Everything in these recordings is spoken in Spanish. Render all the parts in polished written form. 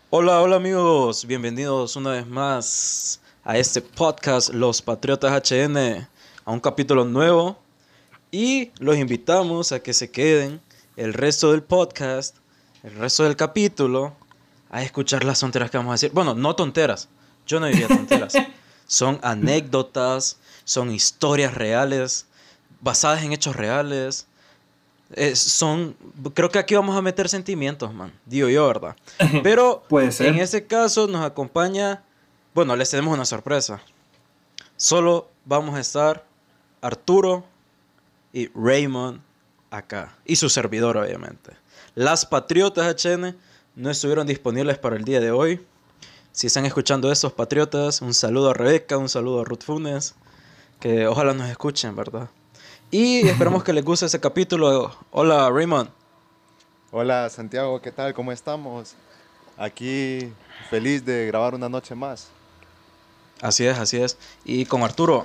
Hola, hola amigos, bienvenidos una vez más a este podcast Los Patriotas HN, a un capítulo nuevo y los invitamos a que se queden el resto del podcast, el resto del capítulo, a escuchar las tonteras que vamos a decir. Bueno, no tonteras, yo no diría tonteras, son anécdotas, son historias reales, basadas en hechos reales. Creo que aquí vamos a meter sentimientos, man, digo yo, ¿verdad? Pero Puede en ser. este caso nos acompaña, bueno, les tenemos una sorpresa. Solo vamos a estar Arturo y Raymond acá. Y su servidor, obviamente. Las Patriotas HN no estuvieron disponibles para el día de hoy. Si están escuchando estos Patriotas, un saludo a Rebeca, un saludo a Ruth Funes, que ojalá nos escuchen, ¿verdad? Y esperamos que les guste ese capítulo. Hola, Raymond. Hola Santiago, ¿qué tal? ¿Cómo estamos? Aquí feliz de grabar una noche más. Así es, así es. Y con Arturo.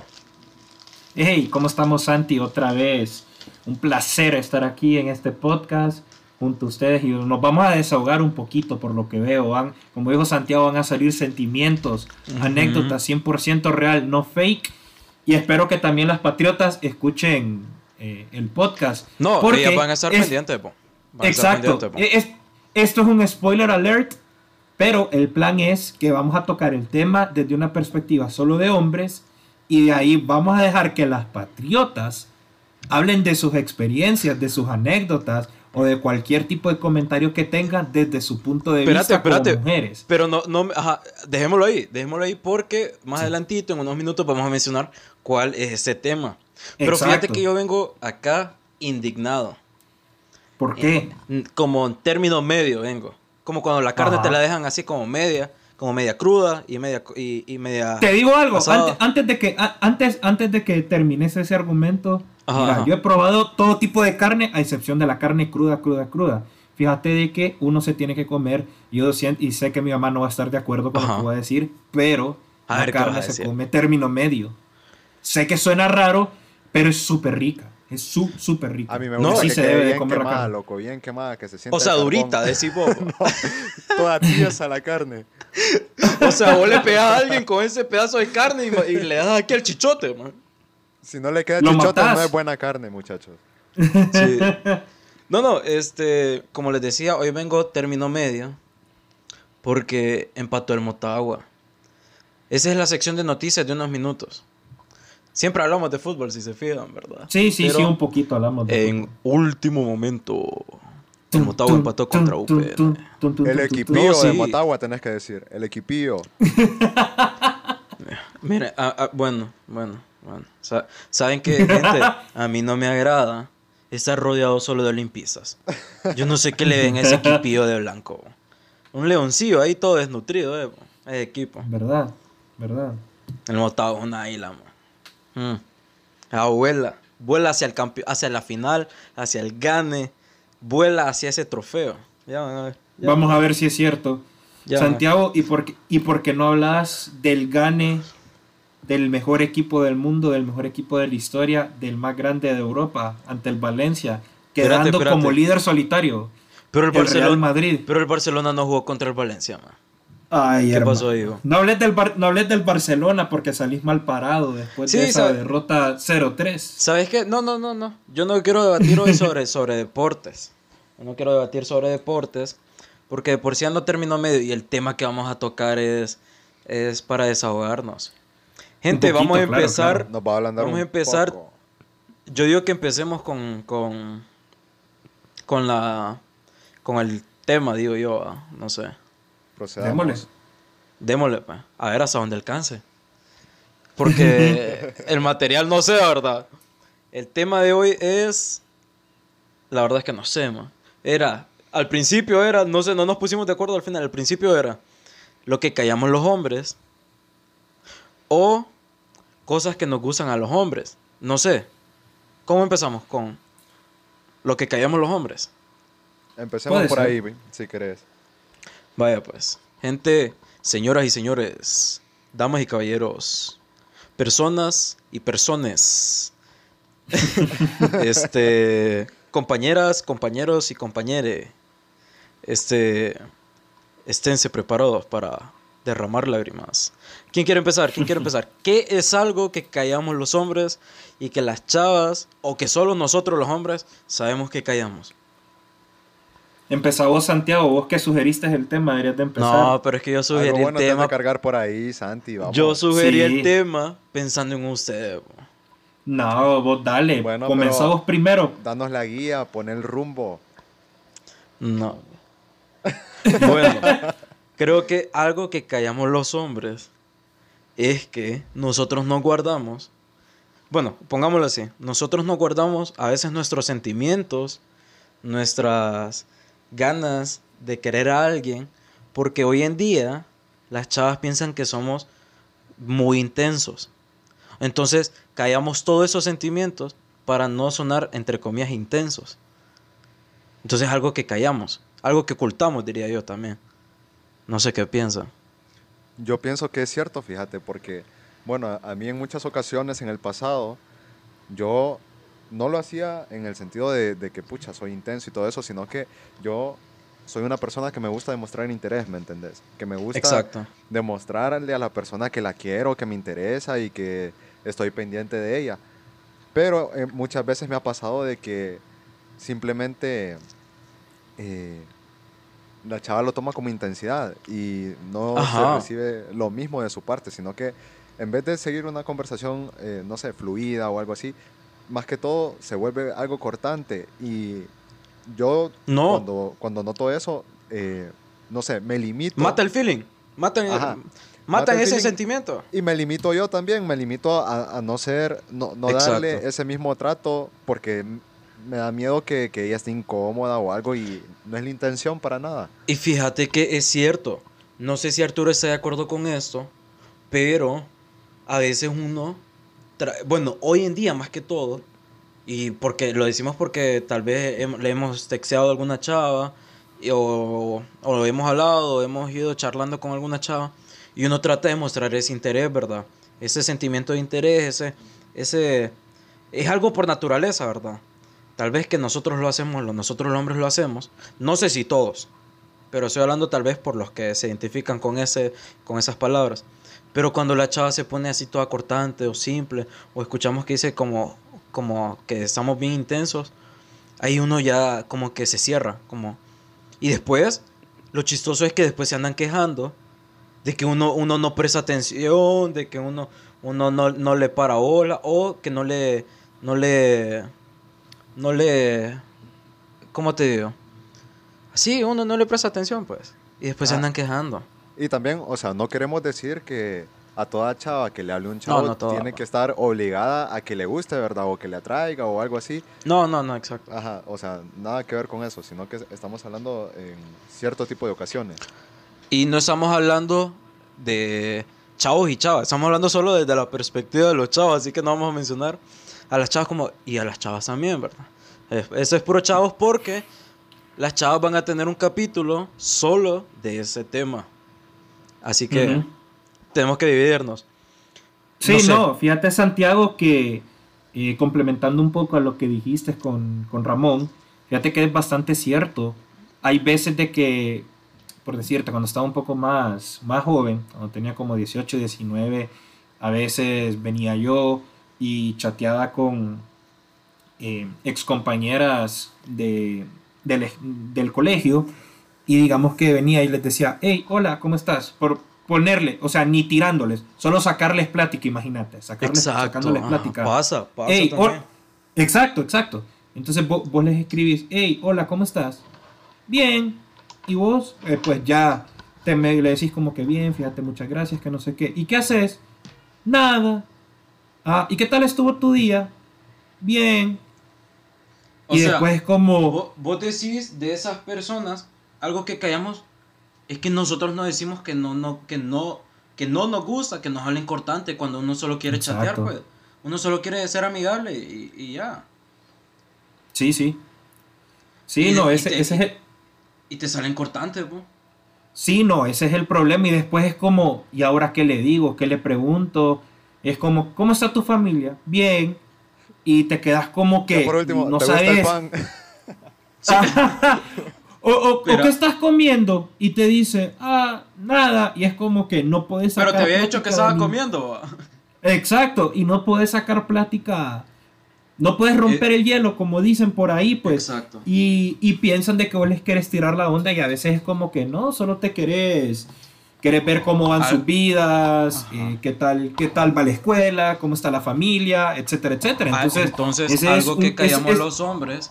Hey, ¿cómo estamos, Santi? Otra vez. Un placer estar aquí en este podcast junto a ustedes y nos vamos a desahogar un poquito por lo que veo. Como dijo Santiago, van a salir sentimientos, Ujú. anécdotas 100% real, no fake. Y espero que también las patriotas escuchen el podcast. No, ellas van Porque a estar es pendientes, po. Van a estar exacto. pendientes, po. Esto es un spoiler alert. Pero el plan es que vamos a tocar el tema desde una perspectiva solo de hombres y de ahí vamos a dejar que las patriotas hablen de sus experiencias, de sus anécdotas o de cualquier tipo de comentario que tengan desde su punto de Espérate, vista como espérate. mujeres. Pero no, ajá, dejémoslo ahí porque más Sí, adelantito, en unos minutos, vamos a mencionar cuál es ese tema. Pero fíjate que exacto. yo vengo acá indignado. ¿Por qué? Como en término medio vengo. Como cuando la carne te la Ajá. dejan así como media cruda y media Te digo algo, asada. antes de que termines ese argumento, Ajá, mira, ajá. yo he probado todo tipo de carne, a excepción de la carne cruda, cruda, cruda. Fíjate de que uno se tiene que comer, yo siento, y sé que mi mamá no va a estar de acuerdo con lo que Ajá. voy a decir, pero A la ver qué vas carne a se decir. come término medio. Sé que suena raro, pero es súper rica, es súper A rica. mí me Y No, gusta así que se quede debe de bien comer la quemada, carne. loco, bien quemada, que se o sienta el sea, carbón. durita, decís vos. No, toda tiesa la carne. O sea, vos le pegás a alguien con ese pedazo de carne y le das aquí el chichote, man. Si no le queda Lo chichote, no es matás. buena carne, muchachos. Sí. No, como les decía, hoy vengo término medio porque empató el Motagua. Esa es la sección de noticias de unos minutos. Siempre hablamos de fútbol, si se fijan, ¿verdad? Sí, sí, sí, Pero un poquito hablamos de en fútbol. último momento, el Tun, Motagua tun, empató contra tun, tun, UPN. tun, tun, tun, El tun, tun, tun. No, equipillo de sí. Motagua tenés que decir. El equipillo. Mire, bueno. ¿Saben qué, gente? A mí no me agrada estar rodeado solo de olimpistas. Yo no sé qué le ven a ese equipillo de blanco. Un leoncillo ahí todo desnutrido, ese equipo. ¿Verdad? ¿Verdad? El Motagua es una águila, man. Vuela hacia hacia la final, hacia el gane, vuela hacia ese trofeo. Ya van a ver, ya van a Vamos a ver, ver si es cierto. ya van a ver. Santiago, y por qué no hablas del gane del mejor equipo del mundo, del mejor equipo de la historia, del más grande de Europa, ante el Valencia, Espérate, quedando como espérate. líder solitario, Pero el el Real Barcelona, Madrid? pero el Barcelona no jugó contra el Valencia, man. Ay, ¿Qué pasó hermano. ahí, bo? No hables del Barcelona porque salís mal parado después de Sí, esa derrota 0-3. ¿sabes qué? No. Yo no quiero debatir hoy sobre deportes. Yo no quiero debatir sobre deportes porque de por sí ando término medio y el tema que vamos a tocar es para desahogarnos. Un Gente, vamos a poquito, claro, empezar. claro. Nos va a ablandar Vamos a un empezar. poco. Yo digo que empecemos con con el tema, digo yo, no sé. Démosle. Procedamos. Démosle, pues. A ver hasta dónde alcance. Porque el material no sé, ¿verdad? El tema de hoy es. La verdad es que no sé, man. Al principio era, no sé, no nos pusimos de acuerdo al final. Al principio era lo que callamos los hombres o cosas que nos gustan a los hombres. No sé. ¿Cómo empezamos con lo que callamos los hombres? Empecemos Puede por ser. ahí, si querés. Vaya pues. Gente, señoras y señores, damas y caballeros, personas y personas, compañeras, compañeros y compañere, este, esténse preparados para derramar lágrimas. ¿Quién quiere empezar? ¿Quién quiere empezar? ¿Qué es algo que callamos los hombres y que las chavas, o que solo nosotros los hombres, sabemos que callamos? Empezá vos, Santiago, vos que sugeriste el tema, deberías de empezar. No, pero es que yo sugerí Algo bueno el te has tema. de cargar por ahí, Santi, vamos. Yo sugerí Sí. el tema pensando en usted. Bo. No, vos dale, Bueno, comenzá pero- vos primero. Danos la guía, pon el rumbo. No. Bueno, creo que algo que callamos los hombres es que nosotros no guardamos. Bueno, pongámoslo así. Nosotros no guardamos a veces nuestros sentimientos, nuestras ganas de querer a alguien, porque hoy en día las chavas piensan que somos muy intensos. Entonces, callamos todos esos sentimientos para no sonar, entre comillas, intensos. Entonces, algo que callamos, algo que ocultamos, diría yo también. No sé qué piensan. Yo pienso que es cierto, fíjate, porque, bueno, a mí en muchas ocasiones en el pasado, yo no lo hacía en el sentido de que, pucha, soy intenso y todo eso, sino que yo soy una persona que me gusta demostrar interés, ¿me entendés? Que me gusta Exacto. demostrarle a la persona que la quiero, que me interesa y que estoy pendiente de ella. Pero muchas veces me ha pasado de que simplemente la chava lo toma como intensidad y no Ajá. se recibe lo mismo de su parte, sino que en vez de seguir una conversación, no sé, fluida o algo así, más que todo se vuelve algo cortante. Y yo No. cuando noto eso, no sé, me limito. Mata el feeling. Matan, Ajá. matan Mata el ese feeling. sentimiento. Y me limito yo también, me limito a no ser, no darle Exacto. ese mismo trato porque me da miedo que ella esté incómoda o algo y no es la intención para nada. Y fíjate que es cierto. No sé si Arturo está de acuerdo con esto, pero a veces uno, bueno, hoy en día más que todo, y porque lo decimos porque tal vez le hemos texteado a alguna chava, o lo hemos hablado, o hemos ido charlando con alguna chava, y uno trata de mostrar ese interés, ¿verdad? Ese sentimiento de interés, ese es algo por naturaleza, ¿verdad? Tal vez que nosotros lo hacemos, nosotros los hombres lo hacemos, no sé si todos, pero estoy hablando tal vez por los que se identifican con esas palabras. Pero cuando la chava se pone así toda cortante o simple, o escuchamos que dice como que estamos bien intensos, ahí uno ya como que se cierra. Y después, lo chistoso es que después se andan quejando de que uno no presta atención, de que uno no le para bola, o que no le, ¿cómo te digo? Sí, uno no le presta atención, pues. Y después se Ah. andan quejando. Y también, o sea, no queremos decir que a toda chava que le hable un chavo no toda. tiene que estar obligada a que le guste, ¿verdad? O que le atraiga o algo así. No, exacto. Ajá, o sea, nada que ver con eso, sino que estamos hablando en cierto tipo de ocasiones. Y no estamos hablando de chavos y chavas, estamos hablando solo desde la perspectiva de los chavos, así que no vamos a mencionar a las chavas y a las chavas también, ¿verdad? Eso es puro chavos porque las chavas van a tener un capítulo solo de ese tema. Así que Ujú. tenemos que dividirnos. Sí, No sé. no, fíjate, Santiago, que complementando un poco a lo que dijiste con Ramón, fíjate que es bastante cierto. Hay veces de que, por decirte, cuando estaba un poco más joven, cuando tenía como 18, 19, a veces venía yo y chateaba con ex compañeras del colegio, y digamos que venía y les decía, hey, hola, ¿cómo estás? Por ponerle, o sea, ni tirándoles, solo sacarles plática, imagínate, sacándoles Ajá, plática. pasa Ey, también. exacto. Entonces vos les escribís, hey, hola, ¿cómo estás? Bien. Y vos, pues ya le decís como que bien, fíjate, muchas gracias, que no sé qué. ¿Y qué haces? Nada. Ah, ¿y qué tal estuvo tu día? Bien. O Y sea, después es como... vos decís de esas personas, algo que callamos es que nosotros no decimos que no nos gusta, que nos hablen cortante cuando uno solo quiere chatear, Exacto. pues. Uno solo quiere ser amigable y ya. Sí. Sí, Y- no, y ese te- es el... Y te salen cortantes, pues. Sí, no, ese es el problema. Y después es como, ¿y ahora qué le digo? ¿Qué le pregunto? Es como, ¿cómo está tu familia? Bien. Y te quedas como Ya que por último, no ¿te gusta el sabes. pan? O Pero- qué estás comiendo y te dice, nada, y es como que no puedes sacar Pero te había dicho que plática de estaba ni- comiendo. Exacto, y no puedes sacar plática, no puedes romper el hielo, como dicen por ahí, pues. Exacto. Y piensan de que vos les querés tirar la onda y a veces es como que no, solo te querés ver cómo van sus vidas, Ajá. qué tal va la escuela, cómo está la familia, etcétera, etcétera. Entonces, ese algo es que un- callamos es- los hombres,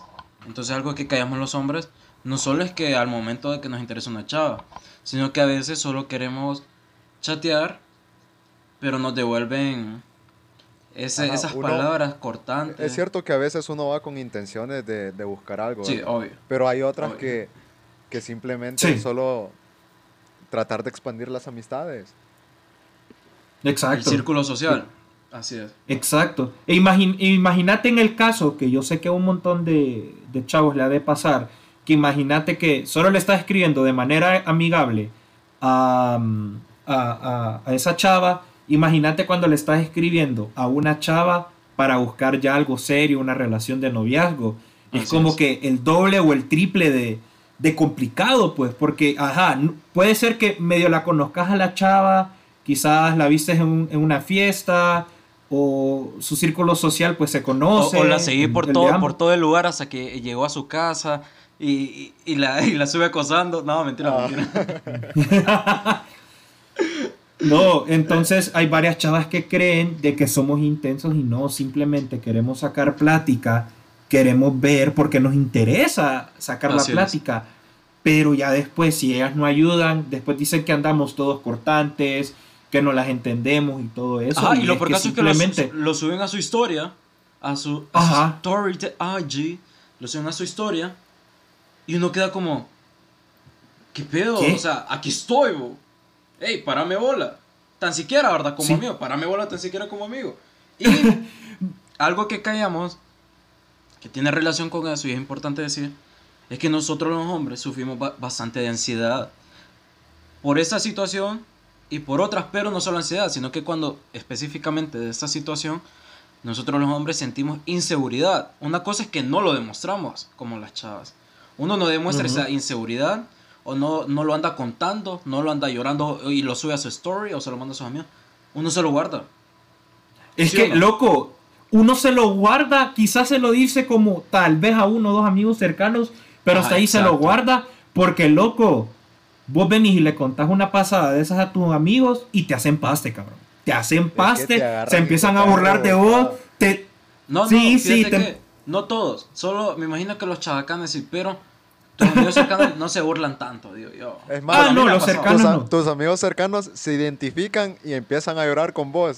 no solo es que al momento de que nos interesa una chava, sino que a veces solo queremos chatear, pero nos devuelven Ajá, esas uno- palabras cortantes. Es cierto que a veces uno va con intenciones de buscar algo, Sí, ¿verdad? obvio. Pero hay otras Obvio. que simplemente Sí. es solo tratar de expandir las amistades. Exacto. El círculo social. Así es. Exacto. Imagínate en el caso, que yo sé que a un montón de chavos le ha de pasar, que imagínate que solo le estás escribiendo de manera amigable a esa chava. Imagínate cuando le estás escribiendo a una chava para buscar ya algo serio, una relación de noviazgo. Es Así como es. que el doble o el triple de complicado, pues, porque, puede ser que medio la conozcas a la chava, quizás la vistes en una fiesta, o su círculo social pues se conoce. O la seguí por el de todo, ambos. por todo el lugar hasta que llegó a su casa y la sube acosando. No, mentira, mentira. No, entonces hay varias chavas que creen de que somos intensos y no, simplemente queremos sacar plática, queremos ver porque nos interesa sacar Así la es. plática, pero ya después si ellas no ayudan, después dicen que andamos todos cortantes, que no las entendemos y todo eso. Ajá, y lo es por que caso es que simplemente lo suben a su historia, a su Ajá. story de IG, lo suben a su historia y uno queda como, ¿qué pedo? ¿Qué? O sea, aquí estoy, bo. Ey, parame bola. Tan siquiera, ¿verdad? Como Sí. amigo, parame bola tan siquiera como amigo. Y algo que callamos, que tiene relación con eso y es importante decir, es que nosotros los hombres sufrimos bastante de ansiedad por esa situación y por otras, pero no solo ansiedad, sino que cuando específicamente de esta situación, nosotros los hombres sentimos inseguridad. Una cosa es que no lo demostramos como las chavas. Uno no demuestra Ujú. esa inseguridad o no lo anda contando, no lo anda llorando y lo sube a su story o se lo manda a sus amigos. Uno se lo guarda. Es ¿Sí que, o no? loco, uno se lo guarda, quizás se lo dice como tal vez a uno o dos amigos cercanos, pero Ajá, hasta ahí se lo exacto. guarda porque, loco, vos venís y le contás una pasada de esas a tus amigos y te hacen paste, cabrón. Te hacen te paste, agarran se y empiezan te a agarran burlar de revolcado. vos, te... No, Sí, no, sí, fíjate que no todos. Solo me imagino que los chavacanes sí, pero tus amigos cercanos no se burlan tanto, digo yo. Es más, Bueno, a mí no, me ha los pasado. cercanos no. tus amigos cercanos se identifican y empiezan a llorar con vos.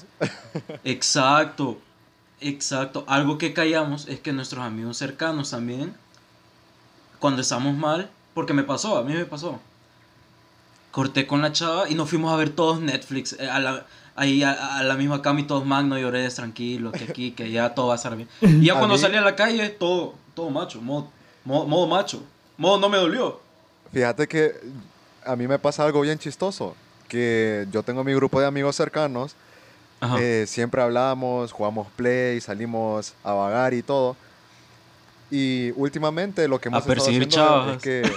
Exacto, exacto. Algo que callamos es que nuestros amigos cercanos también, cuando estamos mal, porque a mí me pasó. Corté con la chava y nos fuimos a ver todos Netflix, ahí a la misma cama y todos magno, lloré tranquilo, que aquí, que ya todo va a estar bien. Y ya A cuando mí- salí a la calle, todo macho, modo macho, modo no me dolió. Fíjate que a mí me pasa algo bien chistoso, que yo tengo mi grupo de amigos cercanos, Ajá. siempre hablamos, jugamos play, salimos a vagar y todo. Y últimamente lo que hemos estado perseguir haciendo chavas. es que...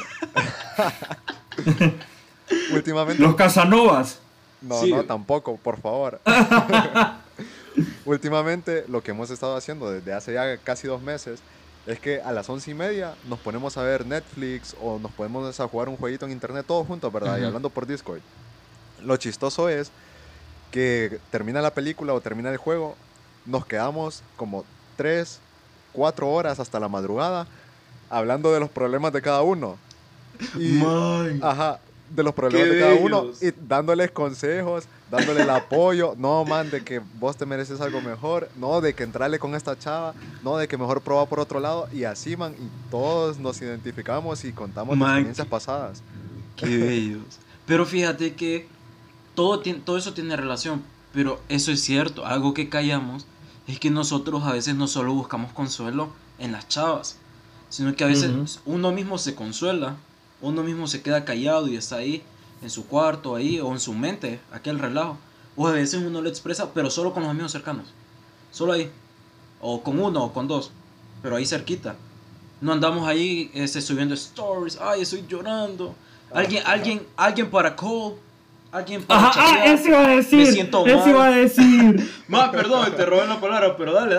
últimamente... Los Casanovas. No, Sí. no, tampoco, por favor. Últimamente lo que hemos estado haciendo desde hace ya casi 2 meses es que a las 11:30 nos ponemos a ver Netflix o nos ponemos a jugar un jueguito en internet todos juntos, ¿verdad? Y Ujú. hablando por Discord. Lo chistoso es que termina la película o termina el juego, nos quedamos como 3, 4 horas hasta la madrugada hablando de los problemas de cada uno. Y, Man. ajá, de los problemas Qué de cada uno bellos. y dándoles consejos, dándole el apoyo. No, man, de que vos te mereces algo mejor. No, de que entrarle con esta chava. No, de que mejor probar por otro lado. Y así, man, y todos nos identificamos y contamos Man, experiencias pasadas. Qué bellos. Pero fíjate que todo eso tiene relación, pero eso es cierto. Algo que callamos es que nosotros a veces no solo buscamos consuelo en las chavas, sino que a veces Ujú. uno mismo se consuela, uno mismo se queda callado y está ahí en su cuarto, ahí, o en su mente, aquel relajo. O a veces uno lo expresa, pero solo con los amigos cercanos. Solo ahí. O con uno o con dos, pero ahí cerquita. No andamos ahí subiendo stories. Ay, estoy llorando. Alguien para Cole. Alguien para chatear. Eso iba a decir. Me siento mal. Eso iba a decir. Ma, perdón, te robé la palabra, pero dale.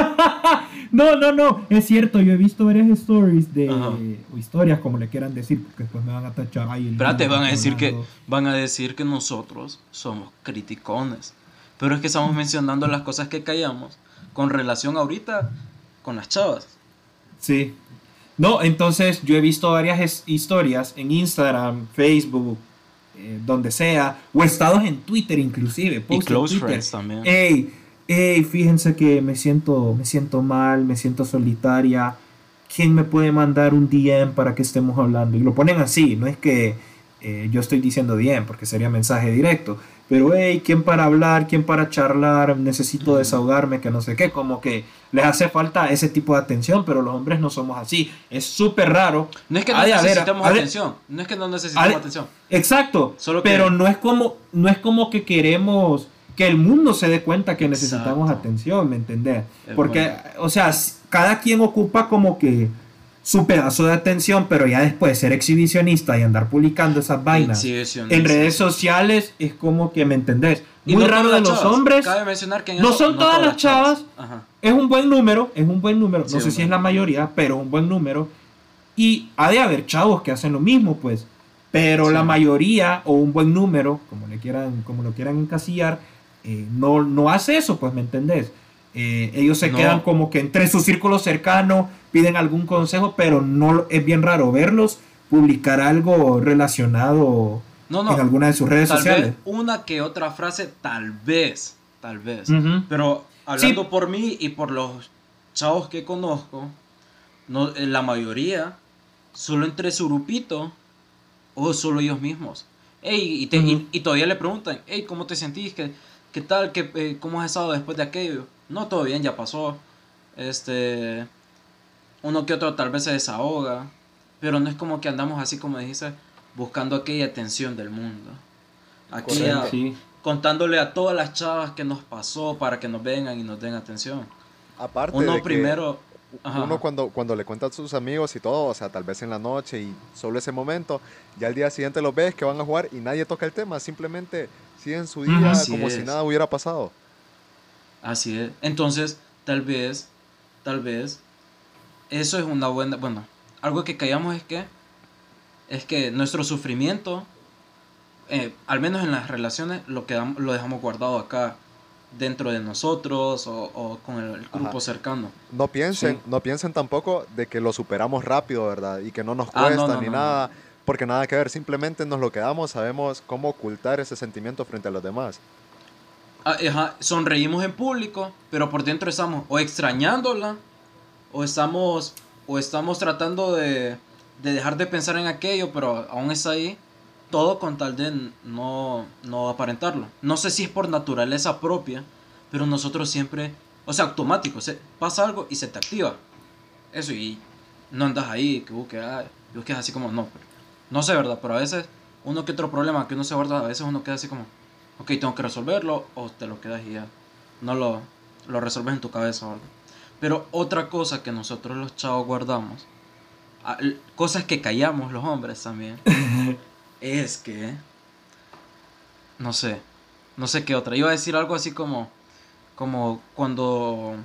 No. Es cierto, yo he visto varias stories Ajá. o historias, como le quieran decir, porque después me van a tachar ahí. Espérate, van a decir que nosotros somos criticones. Pero es que estamos mencionando las cosas que callamos con relación ahorita con las chavas. Sí. No, entonces yo he visto varias historias en Instagram, Facebook, donde sea, o estados en Twitter inclusive. Y posts en close Twitter. friends también. Ey, fíjense que me siento mal, me siento solitaria. ¿Quién me puede mandar un DM para que estemos hablando? Y lo ponen así, no es que yo estoy diciendo DM, porque sería mensaje directo. Pero, hey, ¿quién para hablar? ¿Quién para charlar? Necesito desahogarme, que no sé qué. Como que les hace falta ese tipo de atención, pero los hombres no somos así. Es súper raro. No es que no necesitamos atención. No es que no necesitamos atención. Exacto. Solo que, pero no es como que queremos que el mundo se dé cuenta que necesitamos atención, ¿me entendés? Porque, o sea, cada quien ocupa como que su pedazo de atención, pero ya después de ser exhibicionista y andar publicando esas vainas en redes sociales, es como que, ¿me entendés? Muy no raro de los chavas. hombres. Cabe mencionar que no son todas las chavas. Ajá. Es un buen número. No Sí, sé si es la mayoría, pero un buen número. Y ha de haber chavos que hacen lo mismo, pues. Pero Sí. la mayoría, o un buen número, como lo quieran encasillar, no hace eso, pues, ¿me entendés? Ellos se quedan como que entre su círculo cercano, piden algún consejo, pero no es bien raro verlos publicar algo relacionado en alguna de sus redes sociales. Vez una que otra frase, tal vez. Uh-huh. Pero hablando por mí y por los chavos que conozco, la mayoría, solo entre su grupito o solo ellos mismos. Ey, y todavía le preguntan, hey, ¿cómo te sentís? ¿Qué tal? ¿Cómo has estado después de aquello? No, todo bien, ya pasó. Uno que otro tal vez se desahoga, pero no es como que andamos así como dijiste, buscando aquella atención del mundo. Contándole a todas las chavas que nos pasó para que nos vengan y nos den atención. Aparte uno de primero... Uno cuando le cuenta a sus amigos y todo, o sea, tal vez en la noche y solo ese momento, ya al día siguiente los ves que van a jugar y nadie toca el tema, simplemente siguen su día como si nada hubiera pasado. Así es. Entonces, tal vez, eso es una buena... Bueno, algo que callamos es que nuestro sufrimiento, al menos en las relaciones, lo dejamos guardado acá, dentro de nosotros o con el grupo cercano. No piensen tampoco de que lo superamos rápido, ¿verdad? Y que no nos cuesta nada, porque nada que ver, simplemente nos lo quedamos, sabemos cómo ocultar ese sentimiento frente a los demás. Sonreímos en público, pero por dentro estamos o extrañándola o estamos tratando de dejar de pensar en aquello, pero aún está ahí. Todo con tal de no aparentarlo. No sé si es por naturaleza propia, pero nosotros siempre, o sea, automático, pasa algo y se te activa. Eso, y no andas ahí, que busques así como, no sé, ¿verdad? Pero a veces, uno que otro problema que uno se guarda, a veces uno queda así como, ok, tengo que resolverlo, o te lo quedas y ya, no lo resuelves en tu cabeza, ¿verdad? Pero otra cosa que nosotros los chavos guardamos, cosas que callamos los hombres también, es que no sé qué otra. Iba a decir algo así como cuando,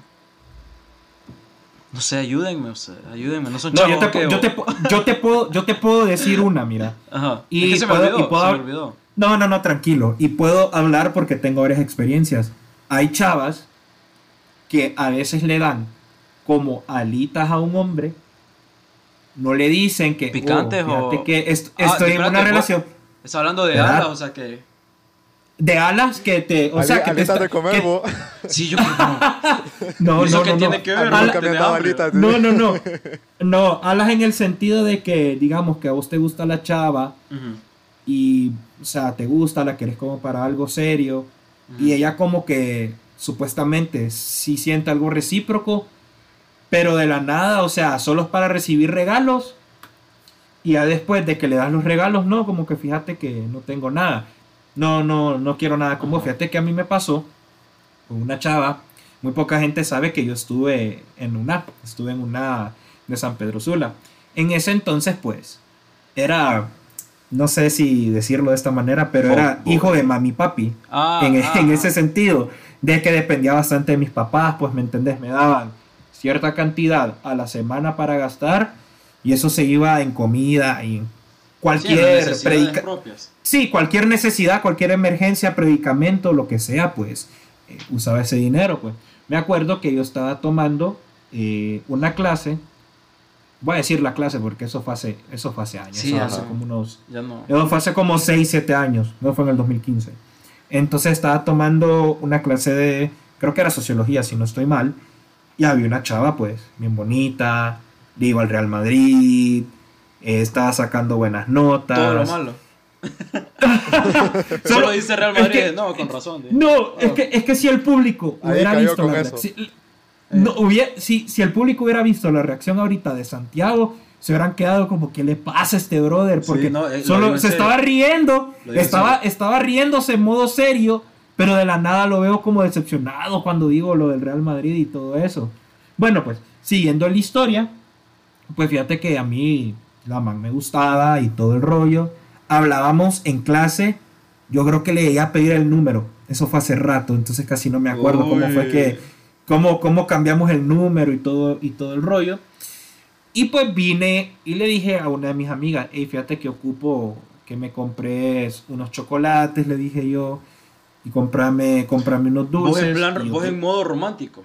no sé, ayúdenme, no son chavos. Yo te puedo decir una, mira. Ajá. Y es que se me olvidó. No, tranquilo. Y puedo hablar porque tengo varias experiencias. Hay chavas que a veces le dan como alitas a un hombre. No le dicen que... ¿Picantes fíjate que estoy en una relación... ¿Estás hablando de alas? O sea que... De alas que te... O sea, que te... de comer, vos. Sí, yo creo que no. ¿Eso qué tiene que ver? No, alas en el sentido de que, digamos, que a vos te gusta la chava y, o sea, te gusta, la querés como para algo serio y ella como que supuestamente sí siente algo recíproco, pero de la nada, o sea, solo es para recibir regalos y ya después de que le das los regalos, no, como que fíjate que no tengo nada. No quiero nada con vos. Fíjate que a mí me pasó con una chava. Muy poca gente sabe que yo estuve en una de San Pedro Sula. En ese entonces, pues, era, no sé si decirlo de esta manera, pero era hijo de mami papi, en ese sentido, de que dependía bastante de mis papás, pues, ¿me entendés? Me daban cierta cantidad a la semana para gastar y eso se iba en comida y en cualquier cualquier necesidad, cualquier emergencia, predicamento, lo que sea, pues usaba ese dinero, pues. Me acuerdo que yo estaba tomando una clase, voy a decir la clase porque eso fue hace años, sí, eso hace como unos, ya no. eso fue hace como 6, 7 años, no fue en el 2015. Entonces estaba tomando una clase de, creo que era sociología, si no estoy mal, y había una chava, pues, bien bonita, le iba al Real Madrid, estaba sacando buenas notas. Todo lo malo. Solo dice Real Madrid, es que, no, con razón. No, es que si el público hubiera visto si el público hubiera visto la reacción ahorita de Santiago, se hubieran quedado como, ¿qué le pasa a este brother? Porque solo se estaba riendo, estaba riéndose en modo serio, pero de la nada lo veo como decepcionado cuando digo lo del Real Madrid y todo eso. Bueno, pues, siguiendo la historia, pues fíjate que a mí la man me gustaba y todo el rollo. Hablábamos en clase, yo creo que le llegué a pedir el número. Eso fue hace rato, entonces casi no me acuerdo cómo fue que, cómo cambiamos el número y todo el rollo. Y pues vine y le dije a una de mis amigas, hey, fíjate que ocupo que me compres unos chocolates, le dije yo, y comprame unos dulces. Vos en modo romántico.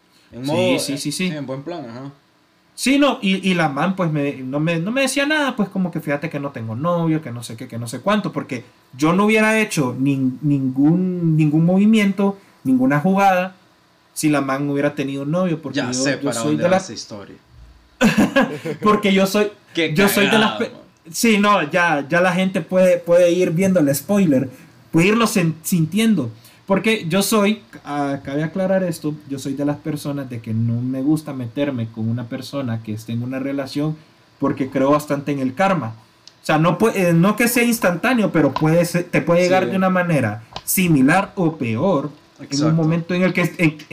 Sí. En buen plan, ajá. Sí, no, y la man pues no me decía nada, pues como que fíjate que no tengo novio, que no sé qué, que no sé cuánto, porque yo no hubiera hecho ningún movimiento, ninguna jugada, si la man hubiera tenido novio, porque ya sé para soy dónde va esa historia. Porque yo soy de las... Sí, no, ya la gente puede ir viendo el spoiler, puede irlo sintiendo. Porque yo soy, cabe aclarar esto, yo soy de las personas de que no me gusta meterme con una persona que esté en una relación porque creo bastante en el karma. O sea, no que sea instantáneo, pero te puede llegar de una manera similar o peor. Exacto. En un momento en el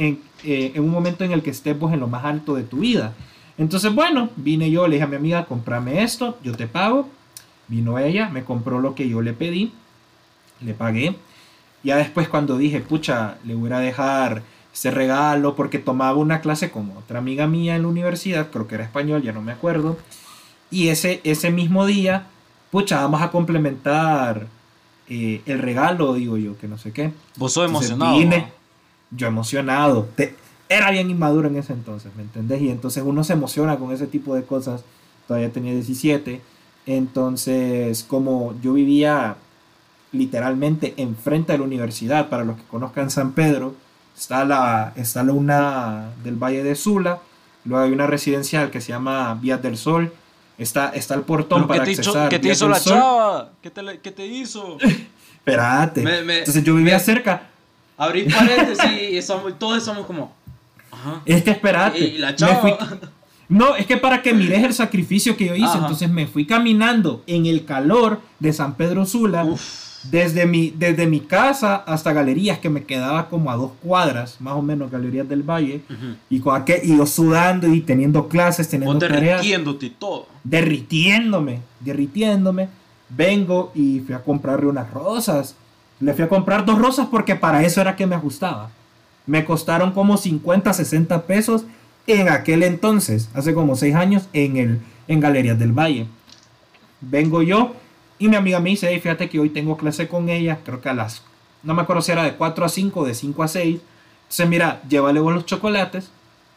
que estés vos en lo más alto de tu vida. Entonces, bueno, vine yo, le dije a mi amiga, cómprame esto, yo te pago. Vino ella, me compró lo que yo le pedí, le pagué. Ya después cuando dije, pucha, le voy a dejar ese regalo porque tomaba una clase con otra amiga mía en la universidad, creo que era español, ya no me acuerdo. Y ese mismo día, pucha, vamos a complementar el regalo, digo yo, que no sé qué. Vos sos emocionado. Vine, yo emocionado. Era bien inmaduro en ese entonces, ¿me entendés? Y entonces uno se emociona con ese tipo de cosas. Todavía tenía 17. Entonces, como yo vivía literalmente enfrente de la universidad, para los que conozcan San Pedro, está la una del Valle de Sula, luego hay una residencial que se llama Vías del Sol, está el portón para accesar. ¿Qué te hizo la chava? ¿Qué te hizo? Espérate. Entonces yo vivía cerca. Abrí paréntesis y todos somos como... Ajá. Es que espérate. ¿Y la chava? No, es que para que mires el sacrificio que yo hice, entonces me fui caminando en el calor de San Pedro Sula. Desde mi casa hasta Galerías, que me quedaba como a 2 cuadras, más o menos, Galerías del Valle, y yo sudando y teniendo clases, teniendo tareas. Derritiéndote y todo. Derritiéndome. Vengo y fui a comprarle unas rosas. Le fui a comprar 2 rosas porque para eso era que me ajustaba. Me costaron como 50, 60 pesos en aquel entonces, hace como 6 años, en Galerías del Valle. Vengo yo. Y mi amiga me dice, hey, fíjate que hoy tengo clase con ella, creo que no me acuerdo si era de 4 a 5 o de 5 a 6. Entonces, mira, llévale vos los chocolates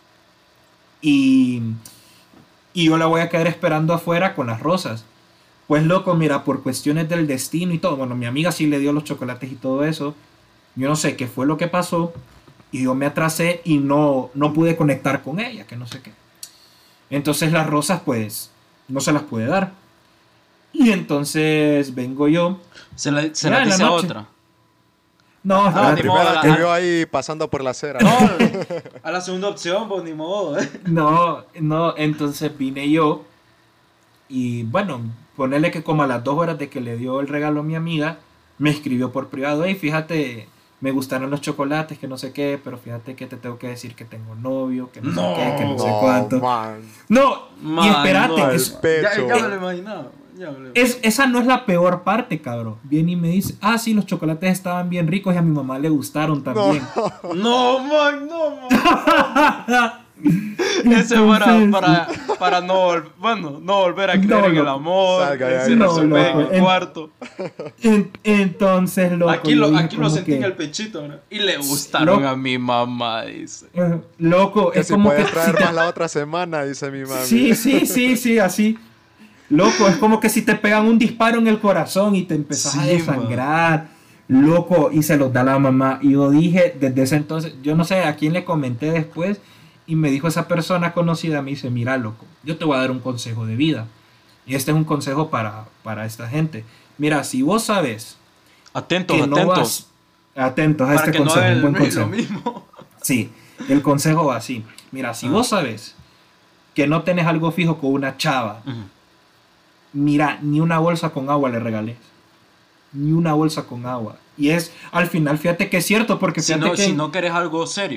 y yo la voy a quedar esperando afuera con las rosas. Pues loco, mira, por cuestiones del destino y todo, bueno, mi amiga sí le dio los chocolates y todo eso. Yo no sé qué fue lo que pasó y yo me atrasé y no pude conectar con ella, que no sé qué. Entonces las rosas, pues, no se las pude dar. Y entonces vengo yo. Se la dice a otra. No, la primera que vio ahí pasando por la acera. No, a la segunda opción, pues ni modo. No, entonces vine yo. Y bueno, ponerle que como a las 2 horas de que le dio el regalo a mi amiga, me escribió por privado, hey, fíjate me gustaron los chocolates, que no sé qué, pero fíjate que te tengo que decir que tengo novio, que no, No, sé qué, que no sé No, cuánto. man. No, Man, y espérate, no, el pecho. ya me lo imaginaba. Ya me lo esa no es la peor parte, cabrón. Viene y me dice, ah, sí, los chocolates estaban bien ricos y a mi mamá le gustaron también. No, man, no, man. Ese Entonces, para no volver a creer No, en el loco. amor, Salga de ahí. encierrarse No, un pez en loco. el cuarto. Entonces, loco, Aquí yo lo, dije aquí lo como sentí en que, el pechito, ¿no? Y le gustaron loco. a mi mamá, dice. Loco, Que es si como puedes que traer si te- más la otra semana, dice mi mami. sí, así. Loco, es como que si te pegan un disparo en el corazón y te empezás a Sí, desangrar. Loco, y se los da la mamá. Y yo dije, desde ese entonces, yo no sé a quién le comenté después, y me dijo esa persona conocida, me dice, mira, loco, yo te voy a dar un consejo de vida. Y este es un consejo para esta gente. Mira, si vos sabes Atentos, que no atentos. vas atentos a Para este que no consejo, hagan un buen lo consejo. mismo. Sí, el consejo va así. Mira, si vos sabes que no tenés algo fijo con una chava, Ujú. mira, ni una bolsa con agua le regales. Ni una bolsa con agua. Y es, al final, fíjate que es cierto, porque Si fíjate no, que... si no querés algo serio.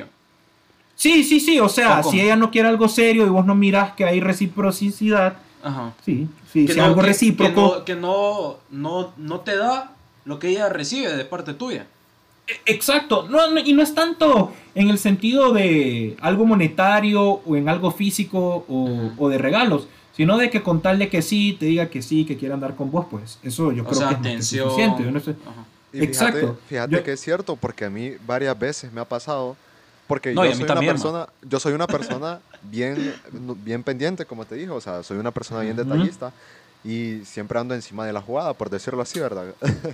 Sí, o sea, ¿O cómo? si ella no quiere algo serio y vos no mirás que hay reciprocidad, Ajá. sí, Que si no, algo que recíproco... no te da lo que ella recibe de parte tuya. Exacto, y no es tanto en el sentido de algo monetario o en algo físico o de regalos, sino de que contarle que sí, te diga que sí, que quiere andar con vos, pues eso yo O creo sea, que es más que atención. suficiente. Yo no sé. Ajá. Y fíjate, Exacto. fíjate Yo- que es cierto, porque a mí varias veces me ha pasado, porque No, y yo a mí soy también, yo soy una persona bien pendiente, como te dije, o sea, soy una persona bien Ujú. detallista y siempre ando encima de la jugada, por decirlo así, ¿verdad?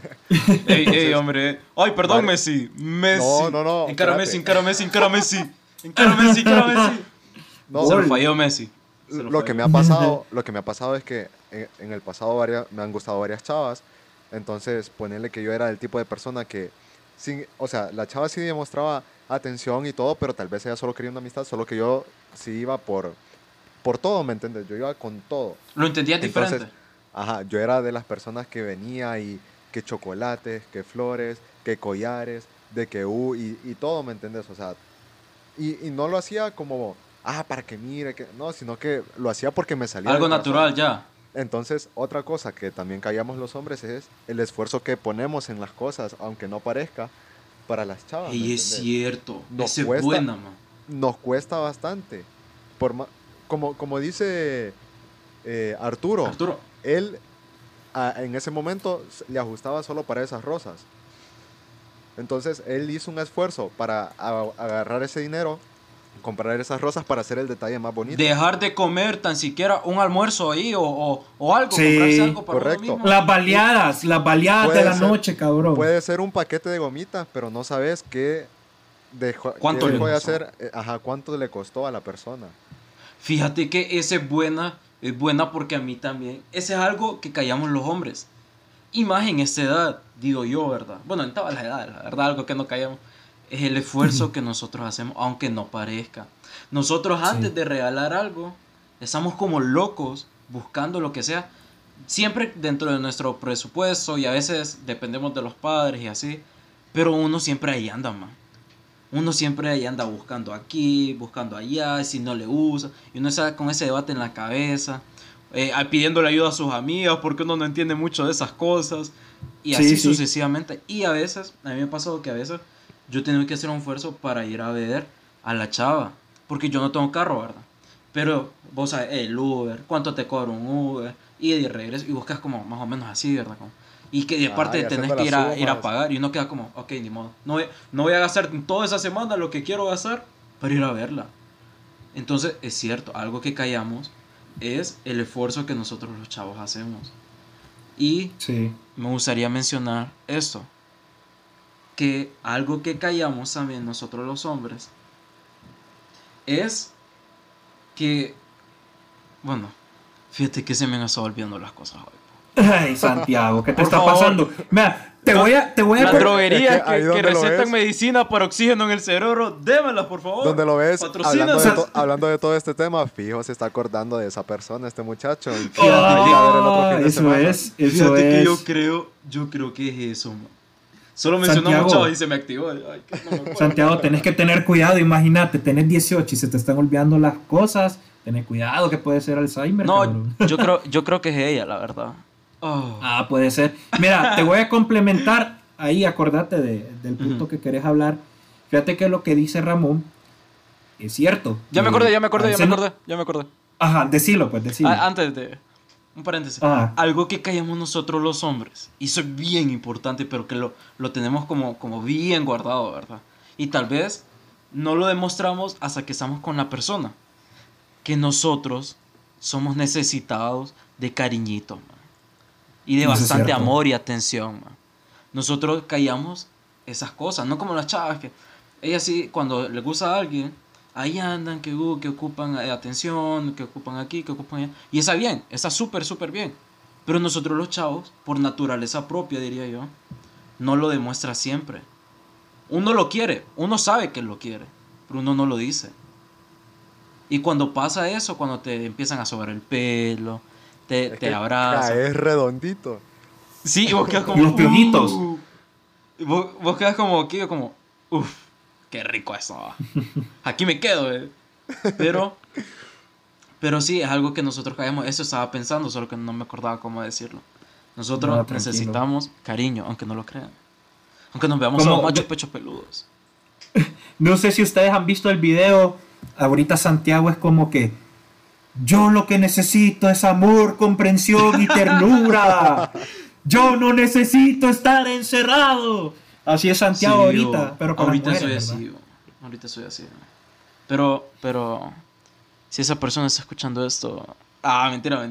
Ey, hombre. Ay, perdón, Vale. Messi. No, Encara espérate. Messi, encara Messi, encara Messi. Encara Messi, encara Messi. No, Se lo Gol. falló Messi. Se lo lo que me falló. ha pasado es que en el pasado me han gustado varias chavas, entonces ponerle que yo era el tipo de persona que, o sea, la chava sí demostraba atención y todo, pero tal vez ella solo quería una amistad, solo que yo sí iba por todo, ¿me entiendes? Yo iba con todo. Lo entendías Entonces, diferente. ajá, yo era de las personas que venía y que chocolates, que flores, que collares, de que y todo, ¿me entiendes? O sea, y no lo hacía como, para que mire, que no, sino que lo hacía porque me salía Algo del corazón. natural ya. Entonces, otra cosa que también callamos los hombres es el esfuerzo que ponemos en las cosas, aunque no parezca, para las chavas. ¿me Y es entendés? cierto. Nos Esa es cuesta- buena, man. Nos cuesta bastante. Como dice Arturo, Arturo. él en ese momento le ajustaba solo para esas rosas. Entonces, él hizo un esfuerzo para agarrar ese dinero, comprar esas rosas para hacer el detalle más bonito. Dejar de comer tan siquiera un almuerzo ahí o algo, Sí, comprarse algo para correcto. uno mismo. Las baleadas Puede de la ser- noche, cabrón. Puede ser un paquete de gomitas, pero no sabes ¿Cuánto le dejó de costó? hacer, cuánto le costó a la persona. Fíjate que esa es buena porque a mí también. Ese es algo que callamos los hombres. Y más en esta edad, digo yo, ¿verdad? Bueno, en todas las edades, la verdad, algo que no callamos. Es el esfuerzo que nosotros hacemos, aunque no parezca. Nosotros antes Sí. de regalar algo, estamos como locos buscando lo que sea. Siempre dentro de nuestro presupuesto y a veces dependemos de los padres y así. Pero uno siempre ahí anda, man. Uno siempre ahí anda buscando aquí, buscando allá, y si no le usa. Y uno está con ese debate en la cabeza, pidiéndole ayuda a sus amigas porque uno no entiende mucho de esas cosas. Y así Sí. sucesivamente. Y a veces, a mí me ha pasado que a veces yo tengo que hacer un esfuerzo para ir a ver a la chava. Porque yo no tengo carro, ¿verdad? Pero vos sabes, el Uber, cuánto te cobra un Uber, ida y regreso. Y buscas como más o menos así, ¿verdad? Como, y que de parte y tenés haciendo que las ir a sumas. pagar. Y uno queda como, ok, ni modo. No voy a gastar toda esa semana lo que quiero gastar para ir a verla. Entonces, es cierto, algo que callamos es el esfuerzo que nosotros los chavos hacemos. Y Sí. me gustaría mencionar esto. Que algo que callamos también nosotros los hombres es que, bueno, fíjate que se me han estado olvidando las cosas hoy. Ay, Santiago, ¿qué te Por está favor. pasando? Mira, te voy a La cor- droguería Es que ahí que donde lo recetan ves. medicina para oxígeno en el cerebro, démelas por favor. Donde lo ves, Patrocínanos. hablando de todo este tema, fijo, se está acordando de esa persona, este muchacho. Y Fíjate va a ver el otro fin de eso semana. es. Fíjate que yo creo que es eso, man. Solo mencionó Santiago. mucho y se me activó. Ay, que no me acuerdo. Santiago, tenés que tener cuidado, imagínate, tenés 18 y se te están olvidando las cosas, tenés cuidado que puede ser Alzheimer, No, cabrón. yo creo que es ella, la verdad. Oh. Ah, puede ser. Mira, te voy a complementar ahí, acordate del punto que querés hablar. Fíjate que lo que dice Ramón es cierto. Ya me Que acordé. Ajá, decilo, pues, decilo. Antes de... Un paréntesis. Ajá. Algo que callamos nosotros los hombres. Y eso es bien importante, pero que lo tenemos como bien guardado, ¿verdad? Y tal vez no lo demostramos hasta que estamos con la persona. Que nosotros somos necesitados de cariñito, man. Y de Eso es bastante cierto. amor y atención, man. Nosotros callamos esas cosas, no como las chavas que ellas sí, cuando les gusta a alguien, ahí andan que ocupan atención, que ocupan aquí, que ocupan allá. Y está bien, está súper, súper bien. Pero nosotros los chavos, por naturaleza propia, diría yo, no lo demuestra siempre. Uno lo quiere, uno sabe que lo quiere, pero uno no lo dice. Y cuando pasa eso, cuando te empiezan a sobar el pelo, Es te que abrazan. es redondito. Sí, y vos quedas como... Los pionitos. Y vos quedas como aquí, como... Uf, qué rico eso. Va. Aquí me quedo, Pero sí, es algo que nosotros callamos. Eso estaba pensando, solo que no me acordaba cómo decirlo. Nosotros No, tranquilo. necesitamos cariño, aunque no lo crean. Aunque nos veamos Como- solo machos pechos peludos. No sé si ustedes han visto el video. Ahorita Santiago es como que yo lo que necesito es amor, comprensión y ternura. Yo no necesito estar encerrado. Así es Santiago Sí, ahorita, yo- pero con ahorita las soy mujeres, así, ¿verdad? ahorita soy así. Pero si esa persona está escuchando esto, mentira.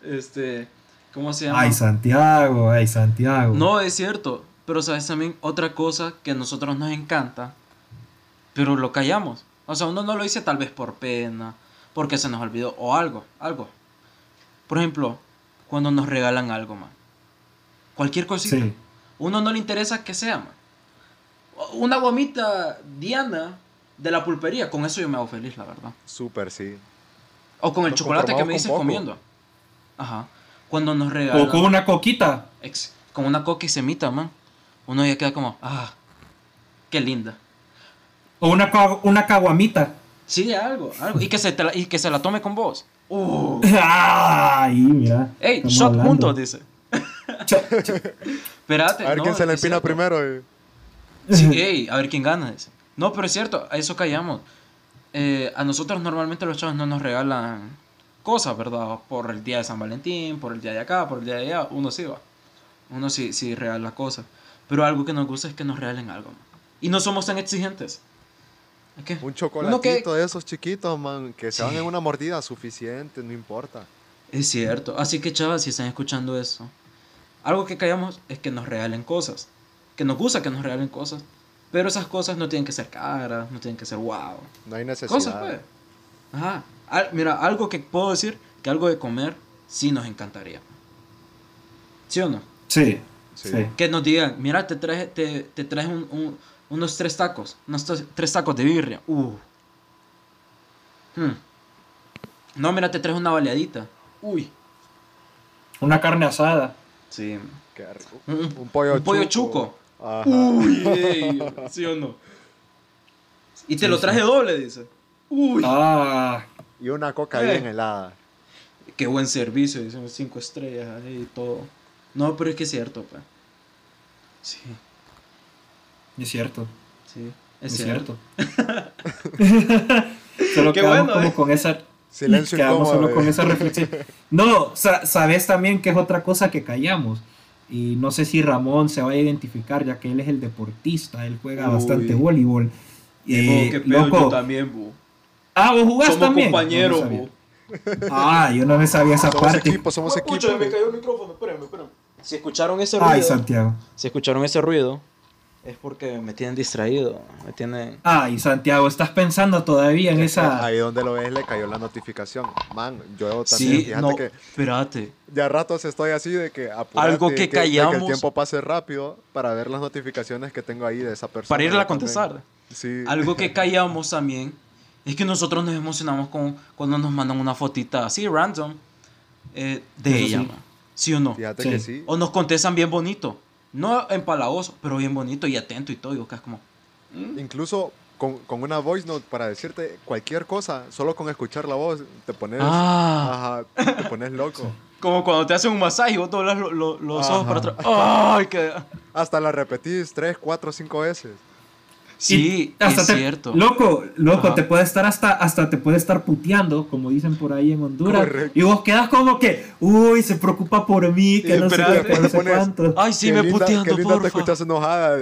¿Cómo se llama? Ay, Santiago, ay, Santiago. No, es cierto, pero sabes también otra cosa que a nosotros nos encanta, pero lo callamos. O sea, uno no lo dice tal vez por pena, porque se nos olvidó o algo. Por ejemplo, cuando nos regalan algo, man. Cualquier cosita. Sí. Uno no le interesa que sea, man. Una gomita Diana de la pulpería, con eso yo me hago feliz, la verdad. Súper, sí. O con el Nos chocolate que conformamos me con dices poco. comiendo. Ajá. Cuando nos regalan... O con una coquita. Con una coca y semita, man. Uno ya queda como, qué linda. O una caguamita. Sí, algo. Y que se la tome con vos. Ay, mira. Ey, estamos shot hablando. juntos, dice. Cha- Espérate. A ver no, quién se le es empina cierto. primero. Sí, ey, a ver quién gana, dice. No, pero es cierto, a eso callamos. A nosotros normalmente los chavos no nos regalan cosas, ¿verdad? Por el día de San Valentín, por el día de acá, por el día de allá. Uno sí va. Uno sí regala cosas. Pero algo que nos gusta es que nos regalen algo, man. Y no somos tan exigentes. ¿Es que? Un Uno chocolatito de esos chiquitos, man, que se van Sí. en una mordida suficiente, no importa. Es cierto. Así que, chavas, si están escuchando eso, algo que callamos es que nos regalen cosas. Que nos gusta que nos regalen cosas. Pero esas cosas no tienen que ser caras, no tienen que ser wow. No hay necesidad. Cosas, pues. Ajá. Mira, algo que puedo decir, que algo de comer sí nos encantaría. ¿Sí o no? Sí, Sí. sí. Que nos digan, mira, te traes unos 3 tacos. Unos 3 tacos de birria. No, mira, te traes una baleadita. Uy. Una carne asada. Sí. Qué rico. Un pollo chuco. Ajá. Uy, ey, ¿sí o no? Y te lo traje doble, dice. Uy. Ah, Y una coca Eh. bien helada. Qué buen servicio, dicen 5 estrellas ahí y todo. No, pero es que es cierto, pues. Sí, es cierto. sí, Es es cierto. Solo Qué quedamos bueno, como con esa. Silencio Quedamos incómodo. solo con esa reflexión. No, sabes también que es otra cosa que callamos. Y no sé si Ramón se va a identificar, ya que él es el deportista, él juega Uy. bastante voleibol. Qué pedo, Loco. yo también, bu. Ah, vos jugás Somos también. compañeros, No me sabía. bu. Ah, yo no me sabía esa Somos parte. equipo, somos equipo. Pucha, me cayó el micrófono, espérame. Si escucharon ese Ay, ruido, Santiago. si escucharon ese ruido, es porque me tienen distraído, me tienen... Ay, Santiago, estás pensando todavía en esa. Ahí donde lo ves le cayó la notificación. Man, yo también, Sí, fíjate no, que espérate. ya a ratos estoy así de que apúrate, Algo que de que callamos. el tiempo pase rápido para ver las notificaciones que tengo ahí de esa persona. Para irle a Yo también. contestar. Sí. Algo que callamos también es que nosotros nos emocionamos cuando nos mandan una fotita así, random, de Eso ella, sí. man. ¿Sí o no? Fíjate Sí. que sí. O nos contestan bien bonito. No empalagoso, pero bien bonito y atento y todo. Y vos quedas como... Incluso con una voice note para decirte cualquier cosa, solo con escuchar la voz te pones, te pones loco. Como cuando te hacen un masaje y vos doblas los ojos para atrás. ¡Ay, qué! Hasta la repetís 3, 4, 5 veces. Sí, hasta es cierto. Loco, Ajá. te puede estar hasta te puede estar puteando, como dicen por ahí en Honduras. Correcto. Y vos quedas como que, uy, se preocupa por mí, que no sé espérate, qué, que no sé pones- cuánto. Ay, sí, Qué me linda, puteando, qué linda te porfa. escuchas enojada.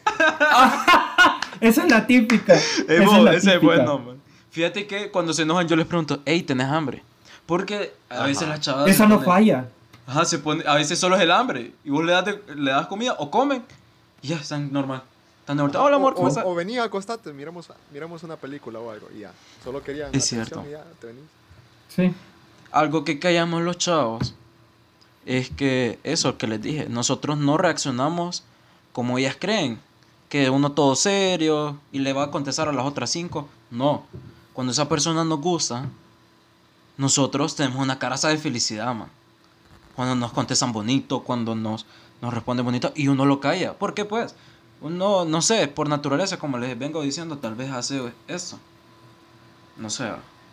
Esa es la típica. Esa es la Ese es típica. bueno, man. Fíjate que cuando se enojan yo les pregunto, hey, ¿tenés hambre? Porque a veces las chavas... Esa se no ponen- falla. Ajá, a veces solo es el hambre. Y vos le das comida o comen. Y ya, están normal. Están de vuelta. Hola, amor, ¿cómo estás? O venía, acostate, miramos una película o algo y ya. Solo querían Es atención cierto. y ya te venís. Sí. Algo que callamos los chavos es que eso que les dije, nosotros no reaccionamos como ellas creen, que uno todo serio y le va a contestar a las otras 5. No, cuando esa persona nos gusta, nosotros tenemos una caraza de felicidad, man. Cuando nos contestan bonito, cuando nos responden bonito y uno lo calla. ¿Por qué pues? Uno, no sé, por naturaleza, como les vengo diciendo, tal vez hace eso. No sé.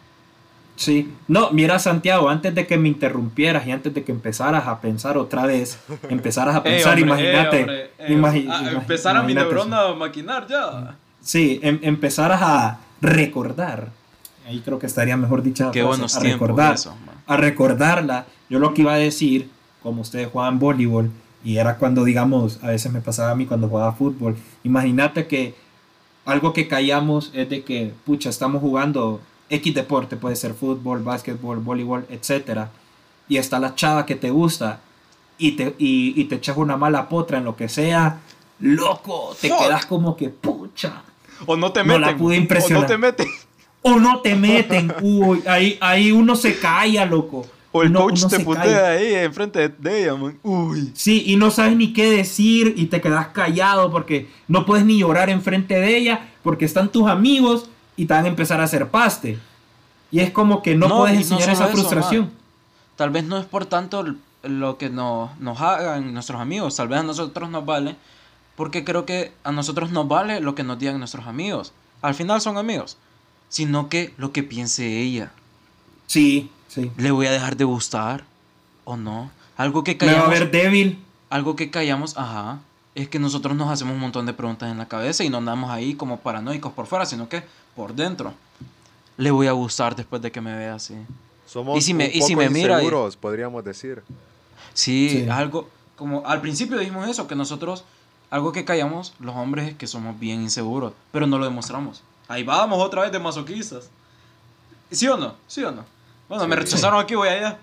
Sí. No, mira, Santiago, antes de que me interrumpieras y antes de que empezaras a pensar otra vez, empezaras a pensar, imagínate. Empezar a mi imagínate, neurona a maquinar ya. Sí, empezaras a recordar. Ahí creo que estaría mejor dicha Qué frase, buenos a tiempos recordar, eso, man. a recordarla. Yo lo que iba a decir, como ustedes jugaban voleibol, y era cuando, digamos, a veces me pasaba a mí cuando jugaba fútbol. Imagínate que algo que callamos es de que, pucha, estamos jugando X deporte, puede ser fútbol, básquetbol, voleibol, etcétera, y está la chava que te gusta y te echas una mala potra en lo que sea, loco, te Fuck. quedas como que, pucha, O no te no meten. la pude O impresionar. no te meten. O no te meten, uy, ahí uno se calla, loco. O el Uno- coach uno te se putea calla. ahí enfrente de ella, man. Uy. Sí, y no sabes ni qué decir y te quedas callado porque no puedes ni llorar enfrente de ella porque están tus amigos y te van a empezar a hacer paste. Y es como que no No, puedes y no enseñar solo esa eso, frustración. man. Tal vez no es por tanto lo que nos hagan nuestros amigos. Tal vez a nosotros nos vale. Porque creo que a nosotros nos vale lo que nos digan nuestros amigos. Al final son amigos. Sino que lo que piense ella. Sí, sí. ¿Le voy a dejar de gustar o no? Algo que Me va a callamos, ver débil. algo que callamos, ajá, es que nosotros nos hacemos un montón de preguntas en la cabeza y no andamos ahí como paranoicos por fuera, sino que por dentro. Le voy a gustar después de que me vea así. Somos Y si me- un y si poco me mira y- inseguros, podríamos decir. Sí, Sí. algo como al principio dijimos eso, que nosotros, algo que callamos los hombres es que somos bien inseguros, pero no lo demostramos. Ahí vamos otra vez de masoquistas. ¿Sí o no? ¿Sí o no? Bueno, me Sí. rechazaron aquí, voy allá.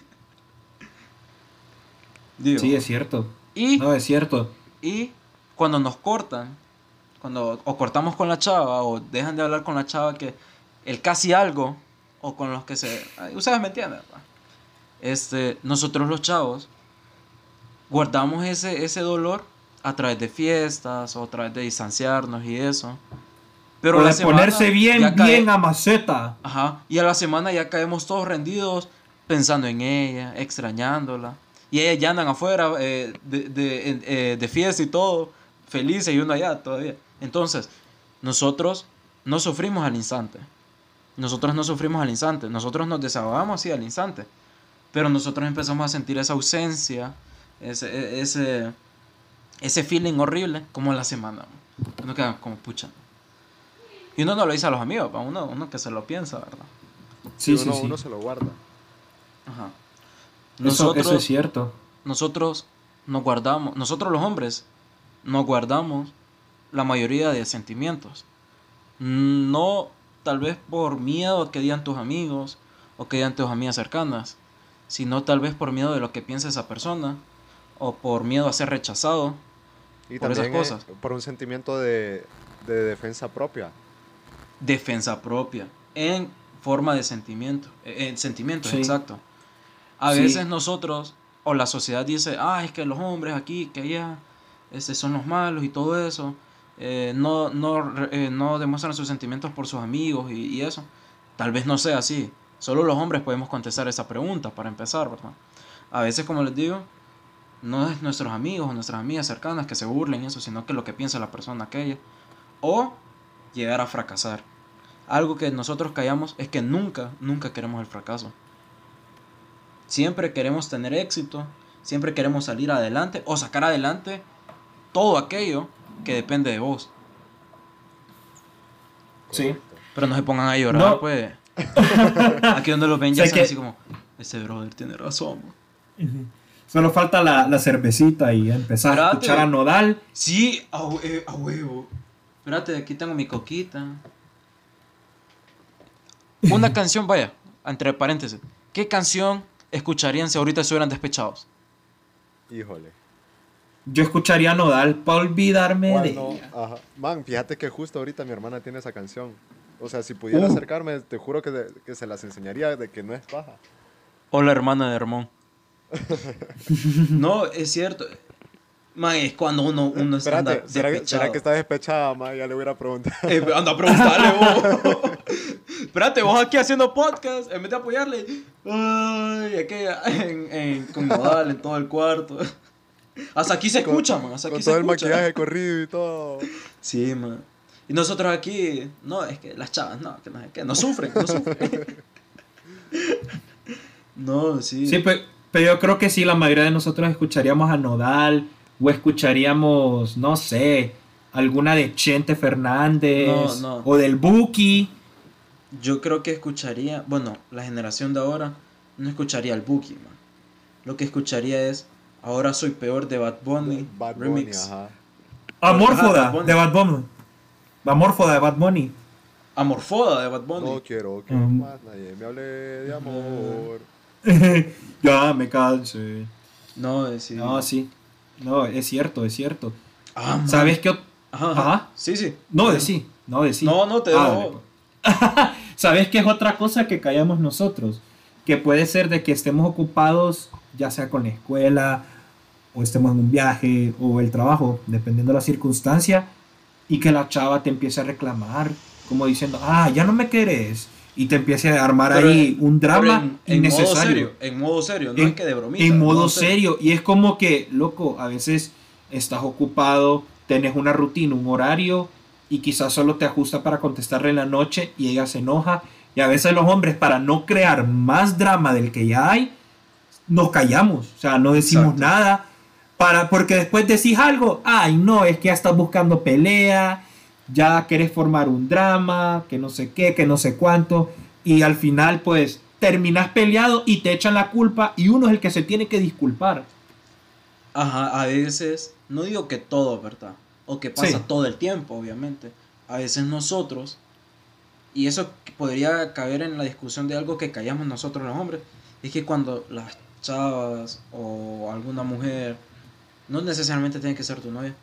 Digo. Sí, es cierto. Y No, es cierto. Y cuando nos cortan, cuando o cortamos con la chava o dejan de hablar con la chava que el casi algo o con los que se... ay, ustedes me entienden, ¿va? Nosotros los chavos guardamos ese dolor a través de fiestas o a través de distanciarnos y eso. Pero O la de semana ponerse bien, ya cae- bien a maceta. Ajá, y a la semana ya caemos todos rendidos pensando en ella, extrañándola. Y ellas ya andan afuera de fiesta y todo, felices y uno allá todavía. Entonces, nosotros no sufrimos al instante. Nosotros no sufrimos al instante. Nosotros nos desahogamos sí al instante. Pero nosotros empezamos a sentir esa ausencia, ese feeling horrible como en la semana. Uno queda como pucha. Y uno no lo dice a los amigos, pa, uno que se lo piensa, ¿verdad? Sí, sí, uno, sí. uno se lo guarda. Ajá. Eso es cierto. Nosotros nos guardamos, nosotros los hombres nos guardamos la mayoría de sentimientos. No tal vez por miedo a que digan tus amigos o que digan tus amigas cercanas, sino tal vez por miedo de lo que piensa esa persona o por miedo a ser rechazado. Y Por esas también cosas. por un sentimiento de defensa propia. Defensa propia en forma de sentimiento, en sentimientos, Sí. exacto. A Sí. veces nosotros o la sociedad dice, es que los hombres aquí, que allá, son los malos y todo eso, no demuestran sus sentimientos por sus amigos y eso. Tal vez no sea así. Solo los hombres podemos contestar esa pregunta para empezar, ¿verdad? A veces, como les digo, no es nuestros amigos o nuestras amigas cercanas que se burlen eso, sino que lo que piensa la persona aquella. O llegar a fracasar. Algo que nosotros callamos es que nunca queremos el fracaso. Siempre queremos tener éxito, siempre queremos salir adelante o sacar adelante todo aquello que depende de vos. Sí. Pero no se pongan a llorar, No. pues. Aquí donde los ven ya Sé están que- así como, ese brother tiene razón. Solo falta la cervecita y empezar a Espérate. escuchar a Nodal. Sí, a huevo. Espérate, aquí tengo mi coquita. Una canción, vaya, entre paréntesis. ¿Qué canción escucharían si ahorita estuvieran despechados? Híjole. Yo escucharía a Nodal para olvidarme de Bueno, ella. ajá. Man, fíjate que justo ahorita mi hermana tiene esa canción. O sea, si pudiera acercarme, te juro que se las enseñaría de que no es paja. Hola, hermana de Hermón. No, es cierto. Man, es cuando uno anda Espérate, ¿será despechado. que está despechada, man? Ya le voy a preguntar. Anda a preguntarle vos. Espérate, vos aquí haciendo podcast, en vez de apoyarle. Ay, aquí con Nodal en todo el cuarto. Hasta aquí se escucha, man. Hasta aquí Con se todo el escucha. maquillaje corrido y todo. Sí, man. Y nosotros aquí, no, es que las chavas, no, que no sé qué, no sufren. No, sí. Sí, pero yo creo que sí, la mayoría de nosotros escucharíamos a Nodal o escucharíamos, no sé, alguna de Chente Fernández No. o del Buki. Yo creo que escucharía, bueno, la generación de ahora no escucharía al Buki, man. Lo que escucharía es Ahora Soy Peor de Bad Bunny, Bad Bunny, remix. ajá. Amorfoda Bad Bunny. de Bad Bunny. Amorfoda de Bad Bunny. Amorfoda de Bad Bunny. No quiero que Mm. más nadie me hable de amor. Ya me cansé. No, sí. No, sí. No, es cierto, es cierto. Ah, man. ¿Sabes qué? Ajá. Ajá. Sí, sí. No, de sí. No, de sí. No, te dejo. dale, pues. ¿Sabes qué es otra cosa que callamos nosotros? Que puede ser de que estemos ocupados, ya sea con la escuela, o estemos en un viaje, o el trabajo, dependiendo de la circunstancia, y que la chava te empiece a reclamar, como diciendo, ya no me querés, y te empiece a armar Pero ahí un drama en modo innecesario. serio, en modo serio, no En- es que de bromita. En modo serio, y es como que, loco, a veces estás ocupado, tenés una rutina, un horario, y quizás solo te ajusta para contestarle en la noche y ella se enoja. Y a veces los hombres, para no crear más drama del que ya hay, nos callamos, o sea, no decimos Exacto. nada, porque después decís algo, ay no, es que ya estás buscando pelea, ya querés formar un drama, que no sé qué, que no sé cuánto, y al final pues terminás peleado y te echan la culpa y uno es el que se tiene que disculpar. Ajá, a veces, no digo que todo, ¿verdad? O que pasa Sí. todo el tiempo, obviamente. A veces nosotros, y eso podría caber en la discusión de algo que callamos nosotros los hombres, es que cuando las chavas o alguna mujer, no necesariamente tiene que ser tu novia,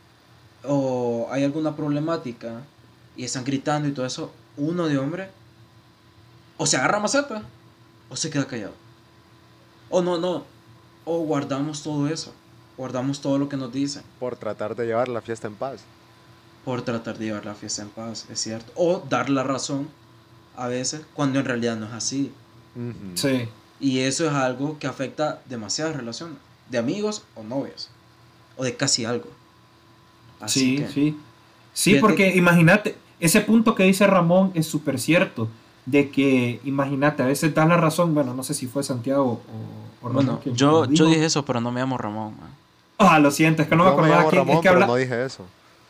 o hay alguna problemática y están gritando y todo eso, uno de hombre o se agarra maceta o se queda callado. O no, o guardamos todo eso, guardamos todo lo que nos dicen Por tratar de llevar la fiesta en paz. por tratar de llevar la fiesta en paz, es cierto. O dar la razón a veces cuando en realidad no es así. Ujú. Sí, Y eso es algo que afecta demasiadas relaciones, de amigos o novios, o de casi algo. Así sí, que, sí. Sí, fíjate porque que- imagínate, ese punto que dice Ramón es súper cierto, de que, imagínate, a veces das la razón, bueno, no sé si fue Santiago o Ramón Bueno, quien yo lo dijo. dije eso, pero no me llamo Ramón, man. Lo siento, es que no me Yo me acordaba llamo quién, Ramón, es que pero habla... no dije eso.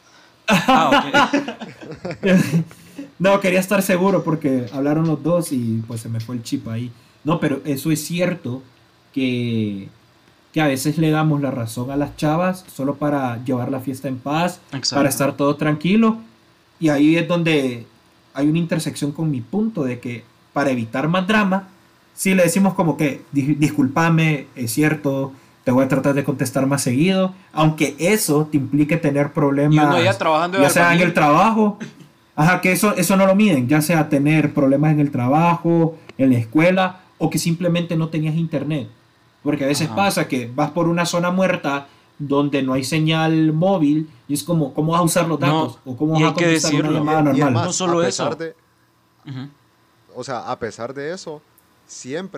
Ah, ok. No, quería estar seguro porque hablaron los dos y pues se me fue el chip ahí. No, pero eso es cierto que a veces le damos la razón a las chavas solo para llevar la fiesta en paz, Exacto. para estar todo tranquilo. Y ahí es donde hay una intersección con mi punto de que para evitar más drama, si le decimos como que discúlpame, es cierto, te voy a tratar de contestar más seguido, aunque eso te implique tener problemas, Y uno ya trabajando de ya sea en albañil. el trabajo, que eso no lo miden, ya sea tener problemas en el trabajo, en la escuela, o que simplemente no tenías internet. Porque a veces Ajá. pasa que vas por una zona muerta donde no hay señal móvil y es como, ¿cómo vas a usar los datos? No, ¿O cómo y vas hay a que contestar una decirlo. llamada Y normal? es más, No solo a eso. pesar de, Ujú. o sea, a pesar de eso, siempre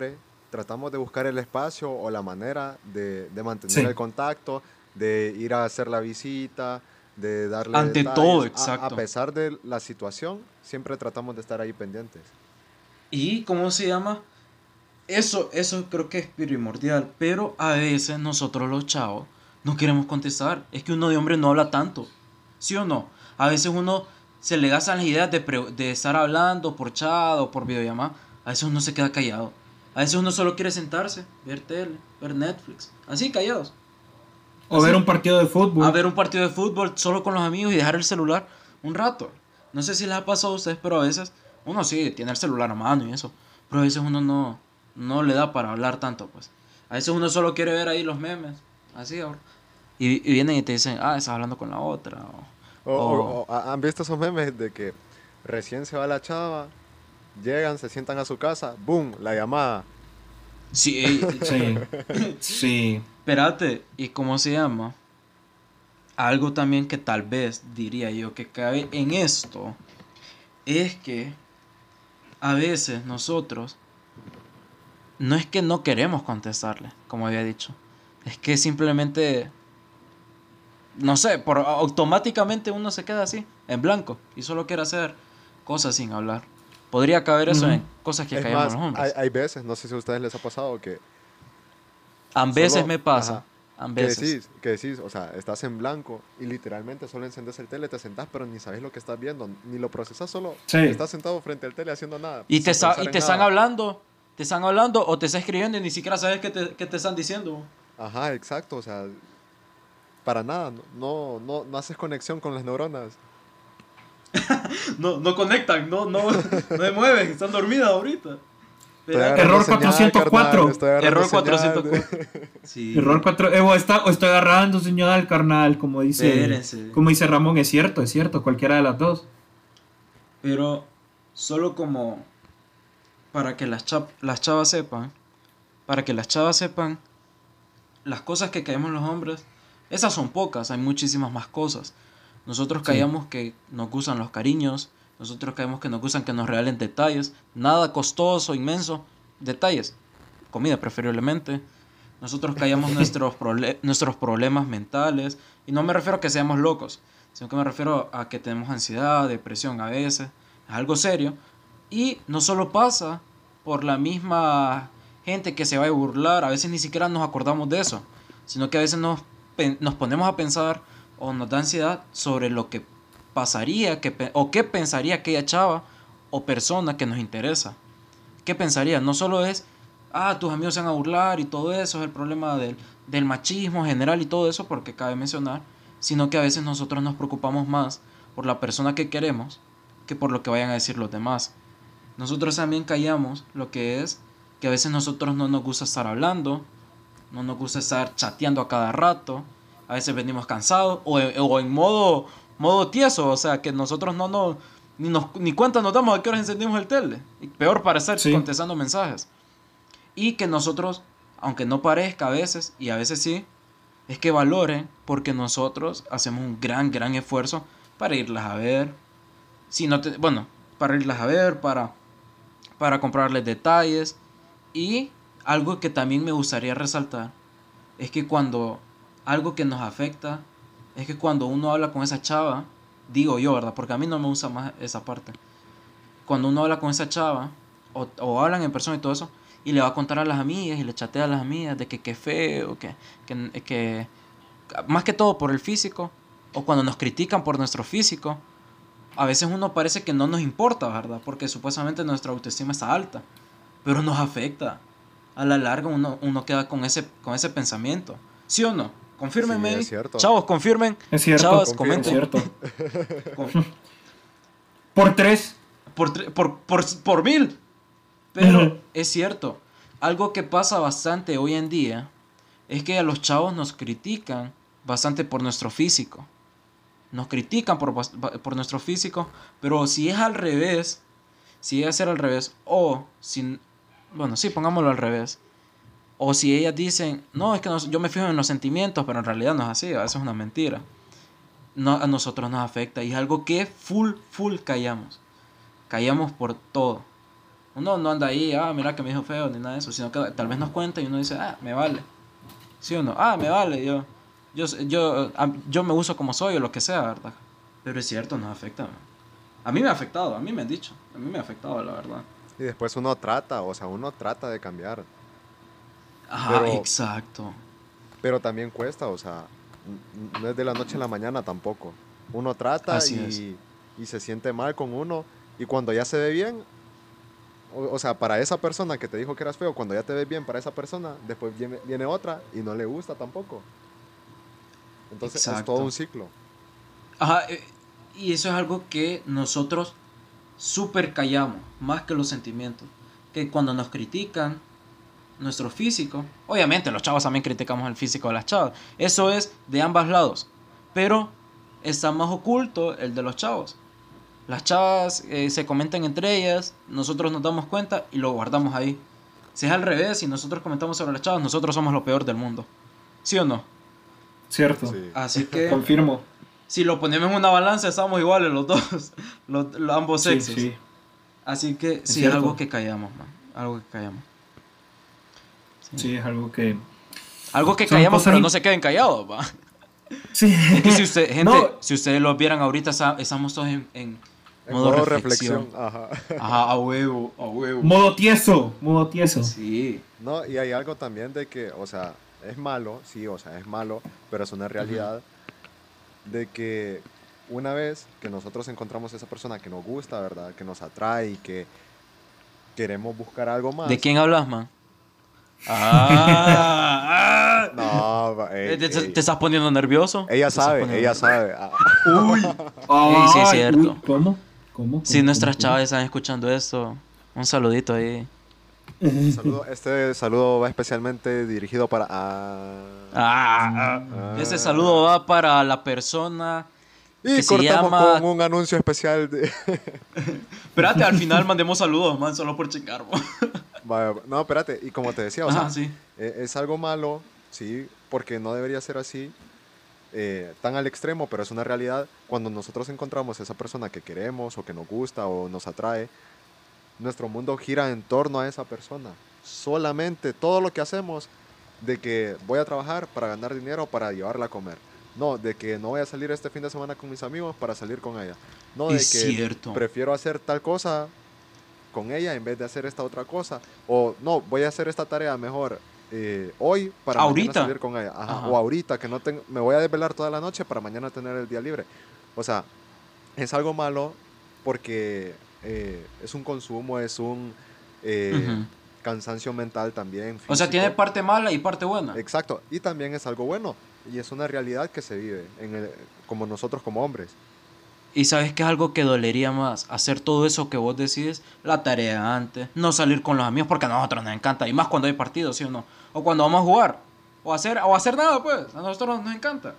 tratamos de buscar el espacio o la manera de mantener Sí. el contacto, de ir a hacer la visita, de darle Ante detalles. todo, A exacto. pesar de la situación, siempre tratamos de estar ahí pendientes. ¿Y cómo se llama? Eso creo que es primordial, pero a veces nosotros los chavos no queremos contestar. Es que uno de hombre no habla tanto, ¿sí o no? A veces uno se le gastan las ideas de estar hablando por chat o por videollamada. A veces uno se queda callado. A veces uno solo quiere sentarse, ver tele, ver Netflix, así callados. O Así. ver un partido de A fútbol. ver un partido de fútbol solo con los amigos y dejar el celular un rato. No sé si les ha pasado a ustedes, pero a veces uno sí tiene el celular a mano y eso. Pero a veces uno no le da para hablar tanto, pues. A veces uno solo quiere ver ahí los memes. Así ahora. Y vienen y te dicen, estás hablando con la otra. ¿Han visto esos memes de que recién se va la chava, llegan, se sientan a su casa, boom, la llamada? Sí, Sí. Sí. espérate, ¿y cómo se llama? Algo también que tal vez diría yo que cabe en esto es que a veces nosotros no es que no queremos contestarle, como había dicho. Es que simplemente, no sé, automáticamente uno se queda así, en blanco, y solo quiere hacer cosas sin hablar. Podría caber eso Ujú. en cosas que Es callamos más, los hombres. hay veces, no sé si a ustedes les ha pasado que A veces solo, me pasa, ajá, a veces. que decís, o sea, estás en blanco y literalmente solo encendes el tele, te sentás, pero ni sabes lo que estás viendo, ni lo procesas, solo Sí. estás sentado frente al tele haciendo nada. Y sin te pensar en están nada. hablando, o te está escribiendo y ni siquiera sabes qué te están diciendo. Ajá, exacto, o sea, para nada, no haces conexión con las neuronas. No conectan, no se mueven, están dormidas ahorita. Estoy Espérate. agarrando Error señal, 404. carnal, estoy agarrando Error señal. 404. Sí. Error 4. Estoy agarrando señal, carnal. Espérense. Como dice Ramón, es cierto. Cualquiera de las dos. Pero solo como para que las chavas sepan, para que las chavas sepan las cosas que caemos los hombres, esas son pocas, hay muchísimas más cosas. Nosotros Sí. callamos que nos gustan los cariños, nosotros callamos que nos gustan que nos regalen detalles, nada costoso, inmenso, detalles, comida preferiblemente. Nosotros callamos nuestros problemas mentales, y no me refiero a que seamos locos, sino que me refiero a que tenemos ansiedad, depresión a veces, es algo serio, y no solo pasa por la misma gente que se va a burlar, a veces ni siquiera nos acordamos de eso, sino que a veces nos ponemos a pensar o nos da ansiedad sobre lo que pasaría o qué pensaría aquella chava o persona que nos interesa. ¿Qué pensaría? No solo es, tus amigos se van a burlar y todo eso, es el problema del machismo general y todo eso, porque cabe mencionar, sino que a veces nosotros nos preocupamos más por la persona que queremos que por lo que vayan a decir los demás. Nosotros también callamos lo que es que a veces nosotros no nos gusta estar hablando, no nos gusta estar chateando a cada rato, a veces venimos cansados o en modo tieso, o sea que nosotros ni cuenta nos damos a qué horas encendimos el tele, y peor para estar Sí. contestando mensajes. Y que nosotros, aunque no parezca a veces, y a veces sí, es que valoren porque nosotros hacemos un gran esfuerzo para irlas a ver. Si no bueno, para irlas a ver, para comprarles detalles. Y algo que también me gustaría resaltar es que algo que nos afecta es que cuando uno habla con esa chava, digo yo, ¿verdad? Porque a mí no me gusta más esa parte. Cuando uno habla con esa chava, o hablan en persona y todo eso, y le va a contar a las amigas y le chatea a las amigas de que qué feo, que más que todo por el físico, o cuando nos critican por nuestro físico, a veces uno parece que no nos importa, ¿verdad? Porque supuestamente nuestra autoestima está alta, pero nos afecta. A la larga uno queda con ese pensamiento. ¿Sí o no? Confírmenme Sí, ahí. es cierto. Chavos, confirmen. Es cierto. Chavos, Confirmo. Es comenten. cierto. Con- Por 3. por 1000. Pero Ujú. es cierto. Algo que pasa bastante hoy en día es que a los chavos nos critican bastante por nuestro físico. Nos critican por nuestro físico, pero si es al revés, si llega a ser al revés, bueno, sí, pongámoslo al revés. O si ellas dicen, no, es que yo me fijo en los sentimientos, pero en realidad no es así, eso es una mentira. No, a nosotros nos afecta y es algo que full callamos. Callamos por todo. Uno no anda ahí, mira que me dijo feo, ni nada de eso, sino que tal vez nos cuenta y uno dice, me vale. ¿Sí o no? Me vale, yo me uso como soy o lo que sea, ¿verdad? Pero es cierto, nos afecta, man. A mí me ha afectado, a mí me han dicho, a mí me ha afectado, la verdad. Y después uno trata de cambiar. Ajá, exacto. Pero también cuesta, o sea, no es de la noche a la mañana tampoco. Uno trata y se siente mal con uno, y cuando ya se ve bien, o sea, para esa persona que te dijo que eras feo, cuando ya te ves bien para esa persona, después viene otra y no le gusta tampoco. Entonces es todo un ciclo. Ajá, y eso es algo que nosotros súper callamos, más que los sentimientos. Que cuando nos critican nuestro físico, obviamente los chavos también criticamos el físico de las chavas, eso es de ambos lados, pero está más oculto el de los chavos. Las chavas se comentan entre ellas, nosotros nos damos cuenta y lo guardamos ahí. Si es al revés y nosotros comentamos sobre las chavas, nosotros somos lo peor del mundo. ¿Sí o no? Cierto. Sí. Así que confirmo. Si lo ponemos en una balanza, estamos iguales los dos, ambos sexos. Sí. Así que es sí, cierto. es algo que callamos, man. Algo que callamos. Sí, es algo que... Algo que Son callamos, cosas pero no se queden callados, va. Sí. Es que si usted, gente, No. si ustedes lo vieran ahorita, estamos todos en modo reflexión. Ajá. Ajá, a huevo. Modo tieso. Sí. No, y hay algo también de que, o sea, es malo, sí, o sea, es malo, pero es una realidad de que una vez que nosotros encontramos esa persona que nos gusta, ¿verdad? Que nos atrae y que queremos buscar algo más. ¿De quién hablas, man? No, ¿Te estás poniendo nervioso? Ella sabe. Uy. Sí, es cierto. Uy, ¿Cómo? Si nuestras chavas están escuchando esto, un saludito ahí. Saludo, este saludo va especialmente dirigido para... Ese saludo va para la persona y que se cortamos llama... con un anuncio especial de... Espérate, al final mandemos saludos, man, solo por chingar, man. Vaya, no, espérate, y como te decía, o sea, sí. es algo malo, sí, porque no debería ser así, tan al extremo, pero es una realidad. Cuando nosotros encontramos esa persona que queremos o que nos gusta o nos atrae, nuestro mundo gira en torno a esa persona. Solamente todo lo que hacemos, de que voy a trabajar para ganar dinero para llevarla a comer. No, de que no voy a salir este fin de semana con mis amigos para salir con ella. No, de que prefiero hacer tal cosa con ella en vez de hacer esta otra cosa. O no, voy a hacer esta tarea mejor hoy para mañana salir con ella. Ajá. O ahorita, que no tengo, me voy a desvelar toda la noche para mañana tener el día libre. O sea, es algo malo porque es un consumo, es un cansancio mental también. Físico. O sea, tiene parte mala y parte buena. Exacto, y también es algo bueno. Y es una realidad que se vive como nosotros como hombres. Y sabes que es algo que dolería más, hacer todo eso que vos decís, la tarea antes, no salir con los amigos porque a nosotros nos encanta, y más cuando hay partidos, ¿sí o no? O cuando vamos a jugar, o hacer nada, pues, a nosotros nos encanta.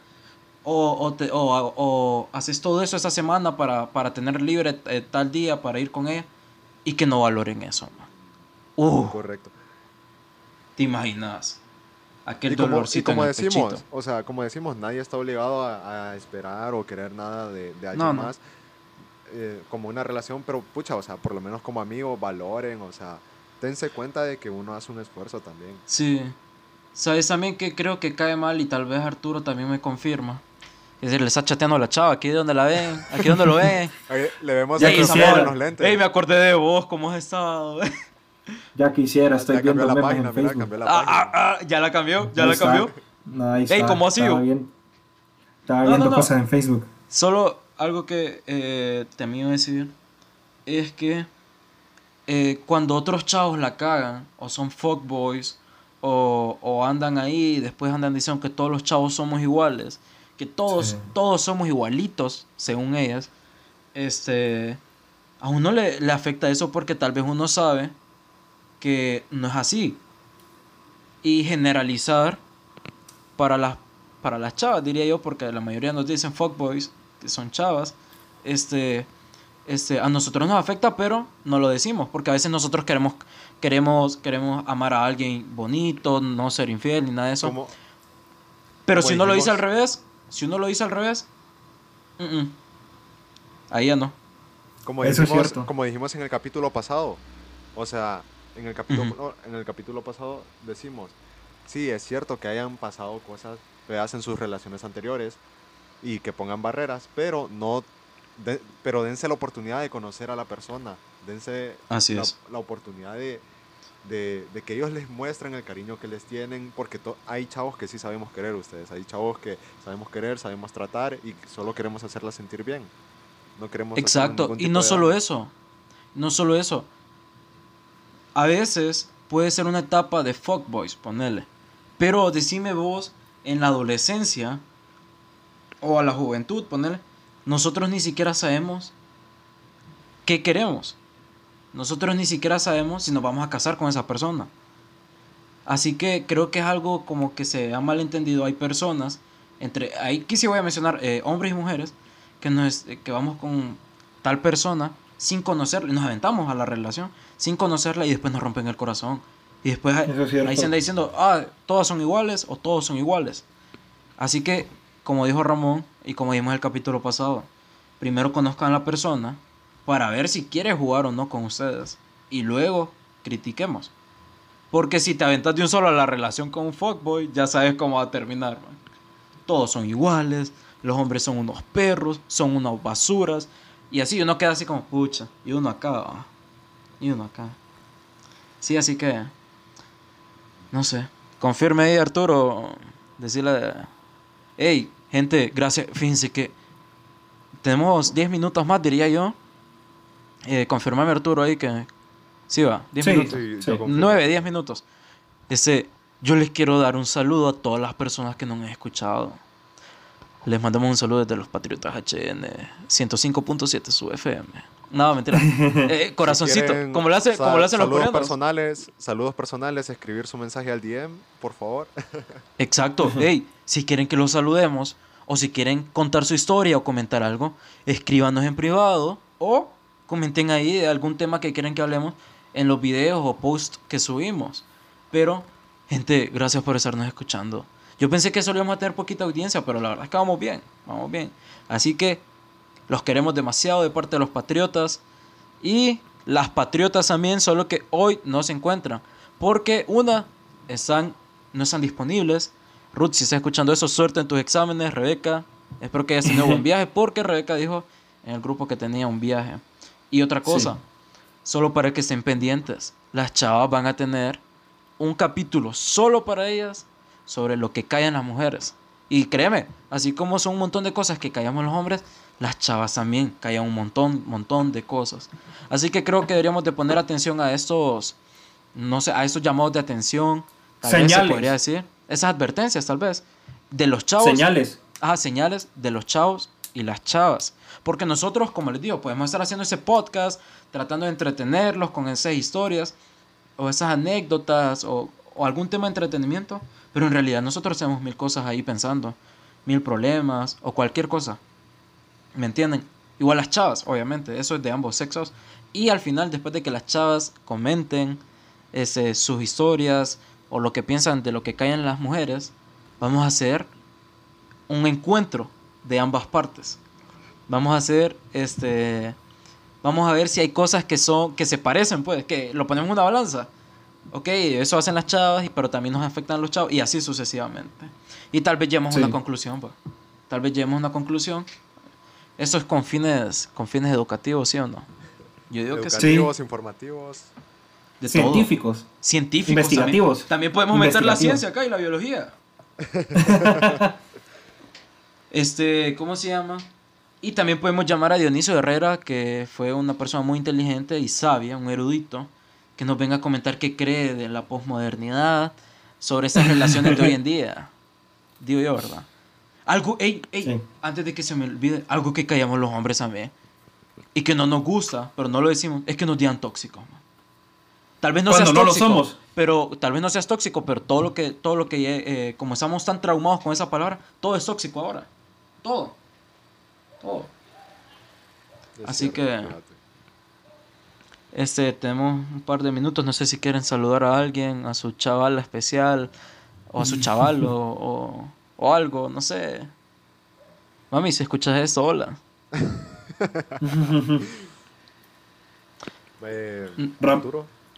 O haces todo eso esa semana para tener libre tal día para ir con ella y que no valoren eso, man. Correcto. ¿Te imaginas? Aquel dolorcito como en el decimos, pechito. o sea, como decimos, nadie está obligado a esperar o querer nada de alguien más como una relación, pero pucha, o sea, por lo menos como amigos valoren, o sea, dense cuenta de que uno hace un esfuerzo también. Sí. ¿Sabes también que creo que cae mal y tal vez Arturo también me confirma? Es decir, le está chateando a la chava, aquí donde la ven, aquí donde lo ven. Le vemos ya el quisiera. en los lentes. Ey, me acordé de vos, ¿cómo has estado? Ya quisiera, estoy ya viendo la memes página, en Facebook. cambió la página. ¿Ya la cambió? ¿Ya Ahí la está. cambió? No, ahí está. Ey, ¿cómo ha sido? Estaba viendo cosas en Facebook. Solo algo que temí decir es que cuando otros chavos la cagan, o son fuckboys, o andan ahí y después andan diciendo que todos los chavos somos iguales, que todos somos igualitos, según ellas, a uno le afecta eso porque tal vez uno sabe que no es así. Y generalizar para las chavas, diría yo, porque la mayoría nos dicen fuckboys, que son chavas, a nosotros nos afecta, pero no lo decimos, porque a veces nosotros queremos amar a alguien bonito, no ser infiel ni nada de eso. Pero si uno lo dice al revés, ahí ya no. Como eso dijimos, es cierto. como dijimos en el capítulo pasado, O sea, en el capítulo pasado decimos, sí, es cierto que hayan pasado cosas feas en sus relaciones anteriores y que pongan barreras, pero no, pero dense la oportunidad de conocer a la persona, dense Así es. la oportunidad de que ellos les muestren el cariño que les tienen, porque hay chavos que sí sabemos querer ustedes, hay chavos que sabemos querer, sabemos tratar y solo queremos hacerla sentir bien, no queremos hacerle Exacto. ningún Y tipo no de solo daño. eso. No solo eso. A veces puede ser una etapa de fuckboys, ponele. Pero decime vos, en la adolescencia o a la juventud, ponele, nosotros ni siquiera sabemos qué queremos. Nosotros ni siquiera sabemos si nos vamos a casar con esa persona. Así que creo que es algo como que se ha malentendido. Hay personas, aquí sí voy a mencionar hombres y mujeres, que vamos con tal persona sin conocerla y nos aventamos a la relación sin conocerla y después nos rompen el corazón. Y después Eso es cierto. ahí se anda diciendo, todas son iguales o todos son iguales. Así que, como dijo Ramón y como vimos en el capítulo pasado, primero conozcan a la persona para ver si quiere jugar o no con ustedes. Y luego critiquemos. Porque si te aventas de un solo a la relación con un fuckboy, ya sabes cómo va a terminar, man. Todos son iguales, los hombres son unos perros, son unas basuras. Y así uno queda así como, pucha, y uno acá, y uno acá. Sí, así que, no sé. Confirme ahí, Arturo. Decirle, hey, gente, gracias. Fíjense que tenemos 10 minutos más, diría yo. Confirmame, Arturo, ahí que... Sí, va, 10 Sí, minutos. Sí, sí. yo confirmo. 9, 10 minutos. Yo les quiero dar un saludo a todas las personas que nos han escuchado. Les mandamos un saludo desde los Patriotas HN 105.7 su FM. No, mentira. Corazoncito, Si quieren como lo hacen los saludos personales, escribir su mensaje al DM, por favor. Exacto. Hey, si quieren que los saludemos, o si quieren contar su historia o comentar algo, escríbanos en privado o comenten ahí de algún tema que quieren que hablemos en los videos o posts que subimos. Pero, gente, gracias por estarnos escuchando. Yo pensé que solo íbamos a tener poquita audiencia, pero la verdad es que vamos bien, vamos bien. Así que los queremos demasiado de parte de los patriotas y las patriotas también, solo que hoy no se encuentran porque no están disponibles. Ruth, si estás escuchando eso, suerte en tus exámenes. Rebeca, espero que hayas tenido buen viaje, porque Rebeca dijo en el grupo que tenía un viaje. Y otra cosa, Sí. solo para que estén pendientes, las chavas van a tener un capítulo solo para ellas sobre lo que callan las mujeres. Y créeme, así como son un montón de cosas que callamos los hombres, las chavas también callan un montón de cosas. Así que creo que deberíamos de poner atención a estos, no sé, a estos llamados de atención, tal vez se Señales. podría decir, esas advertencias tal vez, de los chavos. Señales. Señales de los chavos y las chavas. Porque nosotros, como les digo, podemos estar haciendo ese podcast, tratando de entretenerlos con esas historias, o esas anécdotas, o algún tema de entretenimiento, pero en realidad nosotros hacemos mil cosas ahí pensando, mil problemas, o cualquier cosa. ¿Me entienden? Igual las chavas, obviamente, eso es de ambos sexos. Y al final, después de que las chavas comenten sus historias, o lo que piensan de lo que callan las mujeres, vamos a hacer un encuentro de ambas partes. Vamos a hacer vamos a ver si hay cosas que se parecen, pues, que lo ponemos en una balanza. Ok, eso hacen las chavas, pero también nos afectan los chavos, y así sucesivamente. Y tal vez lleguemos a Sí. una conclusión, pues. Tal vez lleguemos a una conclusión. Eso es con fines educativos, ¿sí o no? Yo digo que sí. Educativos, informativos. De Científicos. todo. Científicos. Investigativos. También podemos meter la Investigativos. ciencia acá y la biología. ¿Cómo se llama? Y también podemos llamar a Dionisio Herrera, que fue una persona muy inteligente y sabia, un erudito, que nos venga a comentar qué cree de la posmodernidad, sobre esas relaciones de hoy en día. Digo yo, ¿verdad? Algo, Sí. antes de que se me olvide, algo que callamos los hombres también, y que no nos gusta, pero no lo decimos, es que nos digan tóxicos, man. Tal vez no Cuando seas no lo tóxico, somos. pero tal vez no seas tóxico, pero todo lo que como estamos tan traumados con esa palabra, todo es tóxico ahora. Todo. Es Así cierto, que- fíjate. Tenemos un par de minutos, no sé si quieren saludar a alguien, a su chaval especial, o a su chaval, o algo, no sé. Mami, si escuchas esto, hola. Eh, Ram- Arturo,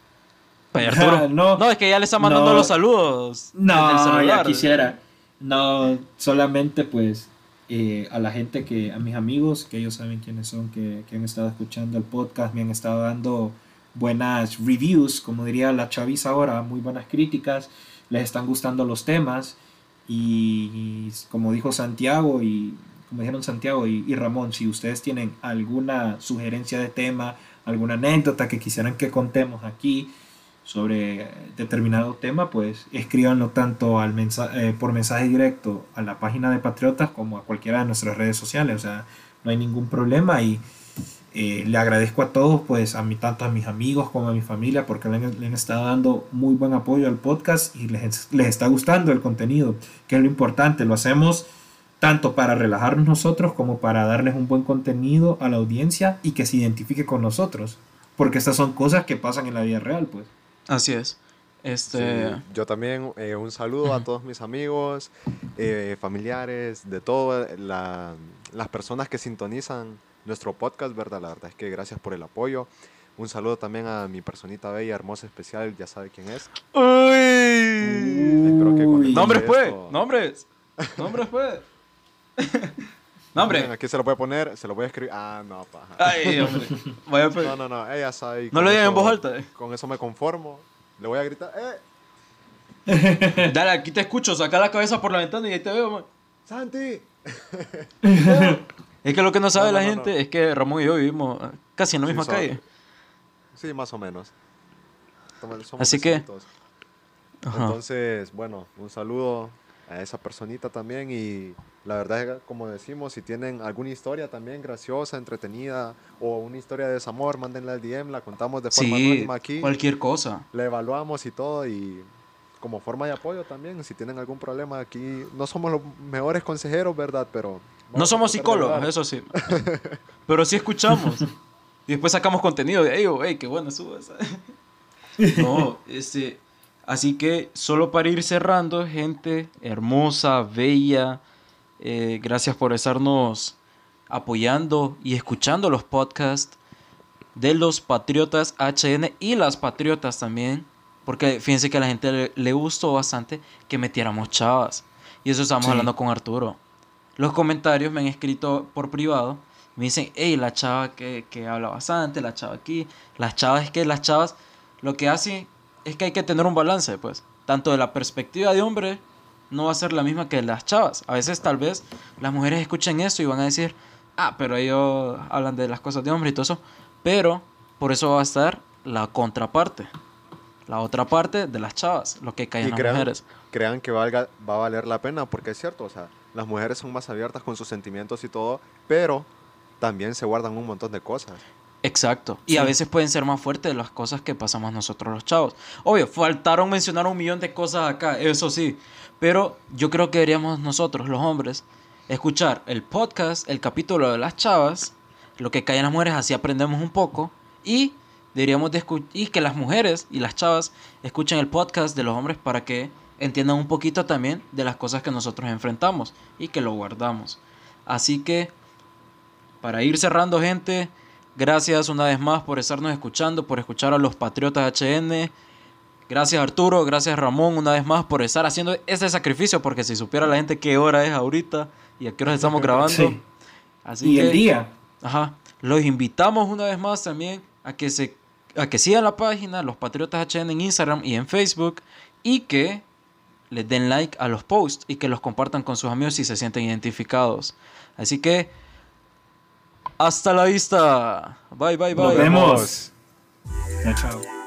Pues, Arturo. No, es que ya le está mandando los saludos. Desde el No, celular. ya quisiera. No, solamente pues a la gente a mis amigos, que ellos saben quiénes son, que han estado escuchando el podcast, me han estado dando buenas reviews, como diría la chaviza ahora, muy buenas críticas, les están gustando los temas y como dijo Santiago y como dijeron Santiago y Ramón, si ustedes tienen alguna sugerencia de tema, alguna anécdota que quisieran que contemos aquí sobre determinado tema, pues escríbanlo tanto por mensaje directo a la página de Patriotas como a cualquiera de nuestras redes sociales, o sea, no hay ningún problema y le agradezco a todos, pues tanto a mis amigos como a mi familia, porque le han estado dando muy buen apoyo al podcast y les está gustando el contenido, que es lo importante. Lo hacemos tanto para relajarnos nosotros como para darles un buen contenido a la audiencia y que se identifique con nosotros, porque estas son cosas que pasan en la vida real, pues. Así es. Sí, yo también un saludo a todos mis amigos, familiares, de todas las personas que sintonizan nuestro podcast, ¿verdad? La verdad es que gracias por el apoyo. Un saludo también a mi personita bella, hermosa, especial, ya sabe quién es. Espero que con ¡Nombres, pues! esto... ¡Nombres! Pues! ¡Nombre! Aquí se lo voy a poner, se lo voy a escribir. Ah, no, paja. ¡Ay, hombre! Vaya, pues. No, ella sabe. No lo digan en voz alta. Con eso me conformo. Le voy a gritar, Dale, aquí te escucho, saca la cabeza por la ventana y ahí te veo, man. ¡Santi! Es que lo que no sabe la gente es que Ramón y yo vivimos casi en la misma calle. Sí, más o menos. Somos Así que... vecinitos. Entonces, bueno, un saludo a esa personita también y la verdad es que, como decimos, si tienen alguna historia también graciosa, entretenida o una historia de desamor, mándenla al DM, la contamos de forma anónima aquí. Cualquier cosa. La evaluamos y todo y como forma de apoyo también, si tienen algún problema aquí, no somos los mejores consejeros, ¿verdad? Pero no somos psicólogos, eso sí. Pero sí escuchamos. Y después sacamos contenido de ellos, hey, qué bueno subes. No, así que solo para ir cerrando, gente hermosa, bella, gracias por estarnos apoyando y escuchando los podcasts de los Patriotas HN y las Patriotas también, porque fíjense que a la gente le gustó bastante que metiéramos chavas, y eso estamos hablando con Arturo. Los comentarios me han escrito por privado, me dicen, hey, la chava que habla bastante, la chava aquí, las chavas lo que hacen es que hay que tener un balance, pues, tanto de la perspectiva de hombre no va a ser la misma que las chavas. A veces tal vez las mujeres escuchen eso y van a decir, pero ellos hablan de las cosas de hombre y todo eso, pero por eso va a estar la contraparte, la otra parte de las chavas, lo que callan las mujeres. Crean que va a valer la pena, porque es cierto, o sea, las mujeres son más abiertas con sus sentimientos y todo, pero también se guardan un montón de cosas. Exacto. Y a veces pueden ser más fuertes de las cosas que pasamos nosotros los chavos. Obvio, faltaron mencionar 1.000.000 de cosas acá, eso sí. Pero yo creo que deberíamos nosotros, los hombres, escuchar el podcast, el capítulo de las chavas, lo que callan las mujeres, así aprendemos un poco. Y deberíamos y que las mujeres y las chavas escuchen el podcast de los hombres para que entiendan un poquito también de las cosas que nosotros enfrentamos y que lo guardamos. Así que, para ir cerrando, gente, gracias una vez más por estarnos escuchando, por escuchar a los Patriotas HN. Gracias Arturo, gracias Ramón una vez más por estar haciendo ese sacrificio, porque si supiera la gente qué hora es ahorita y a qué hora estamos grabando. Sí. Así y que, el día. Los invitamos una vez más también a que sigan la página Los Patriotas HN en Instagram y en Facebook, y que les den like a los posts y que los compartan con sus amigos si se sienten identificados. Así que hasta la vista. Bye, bye, bye. Nos vemos. Chao.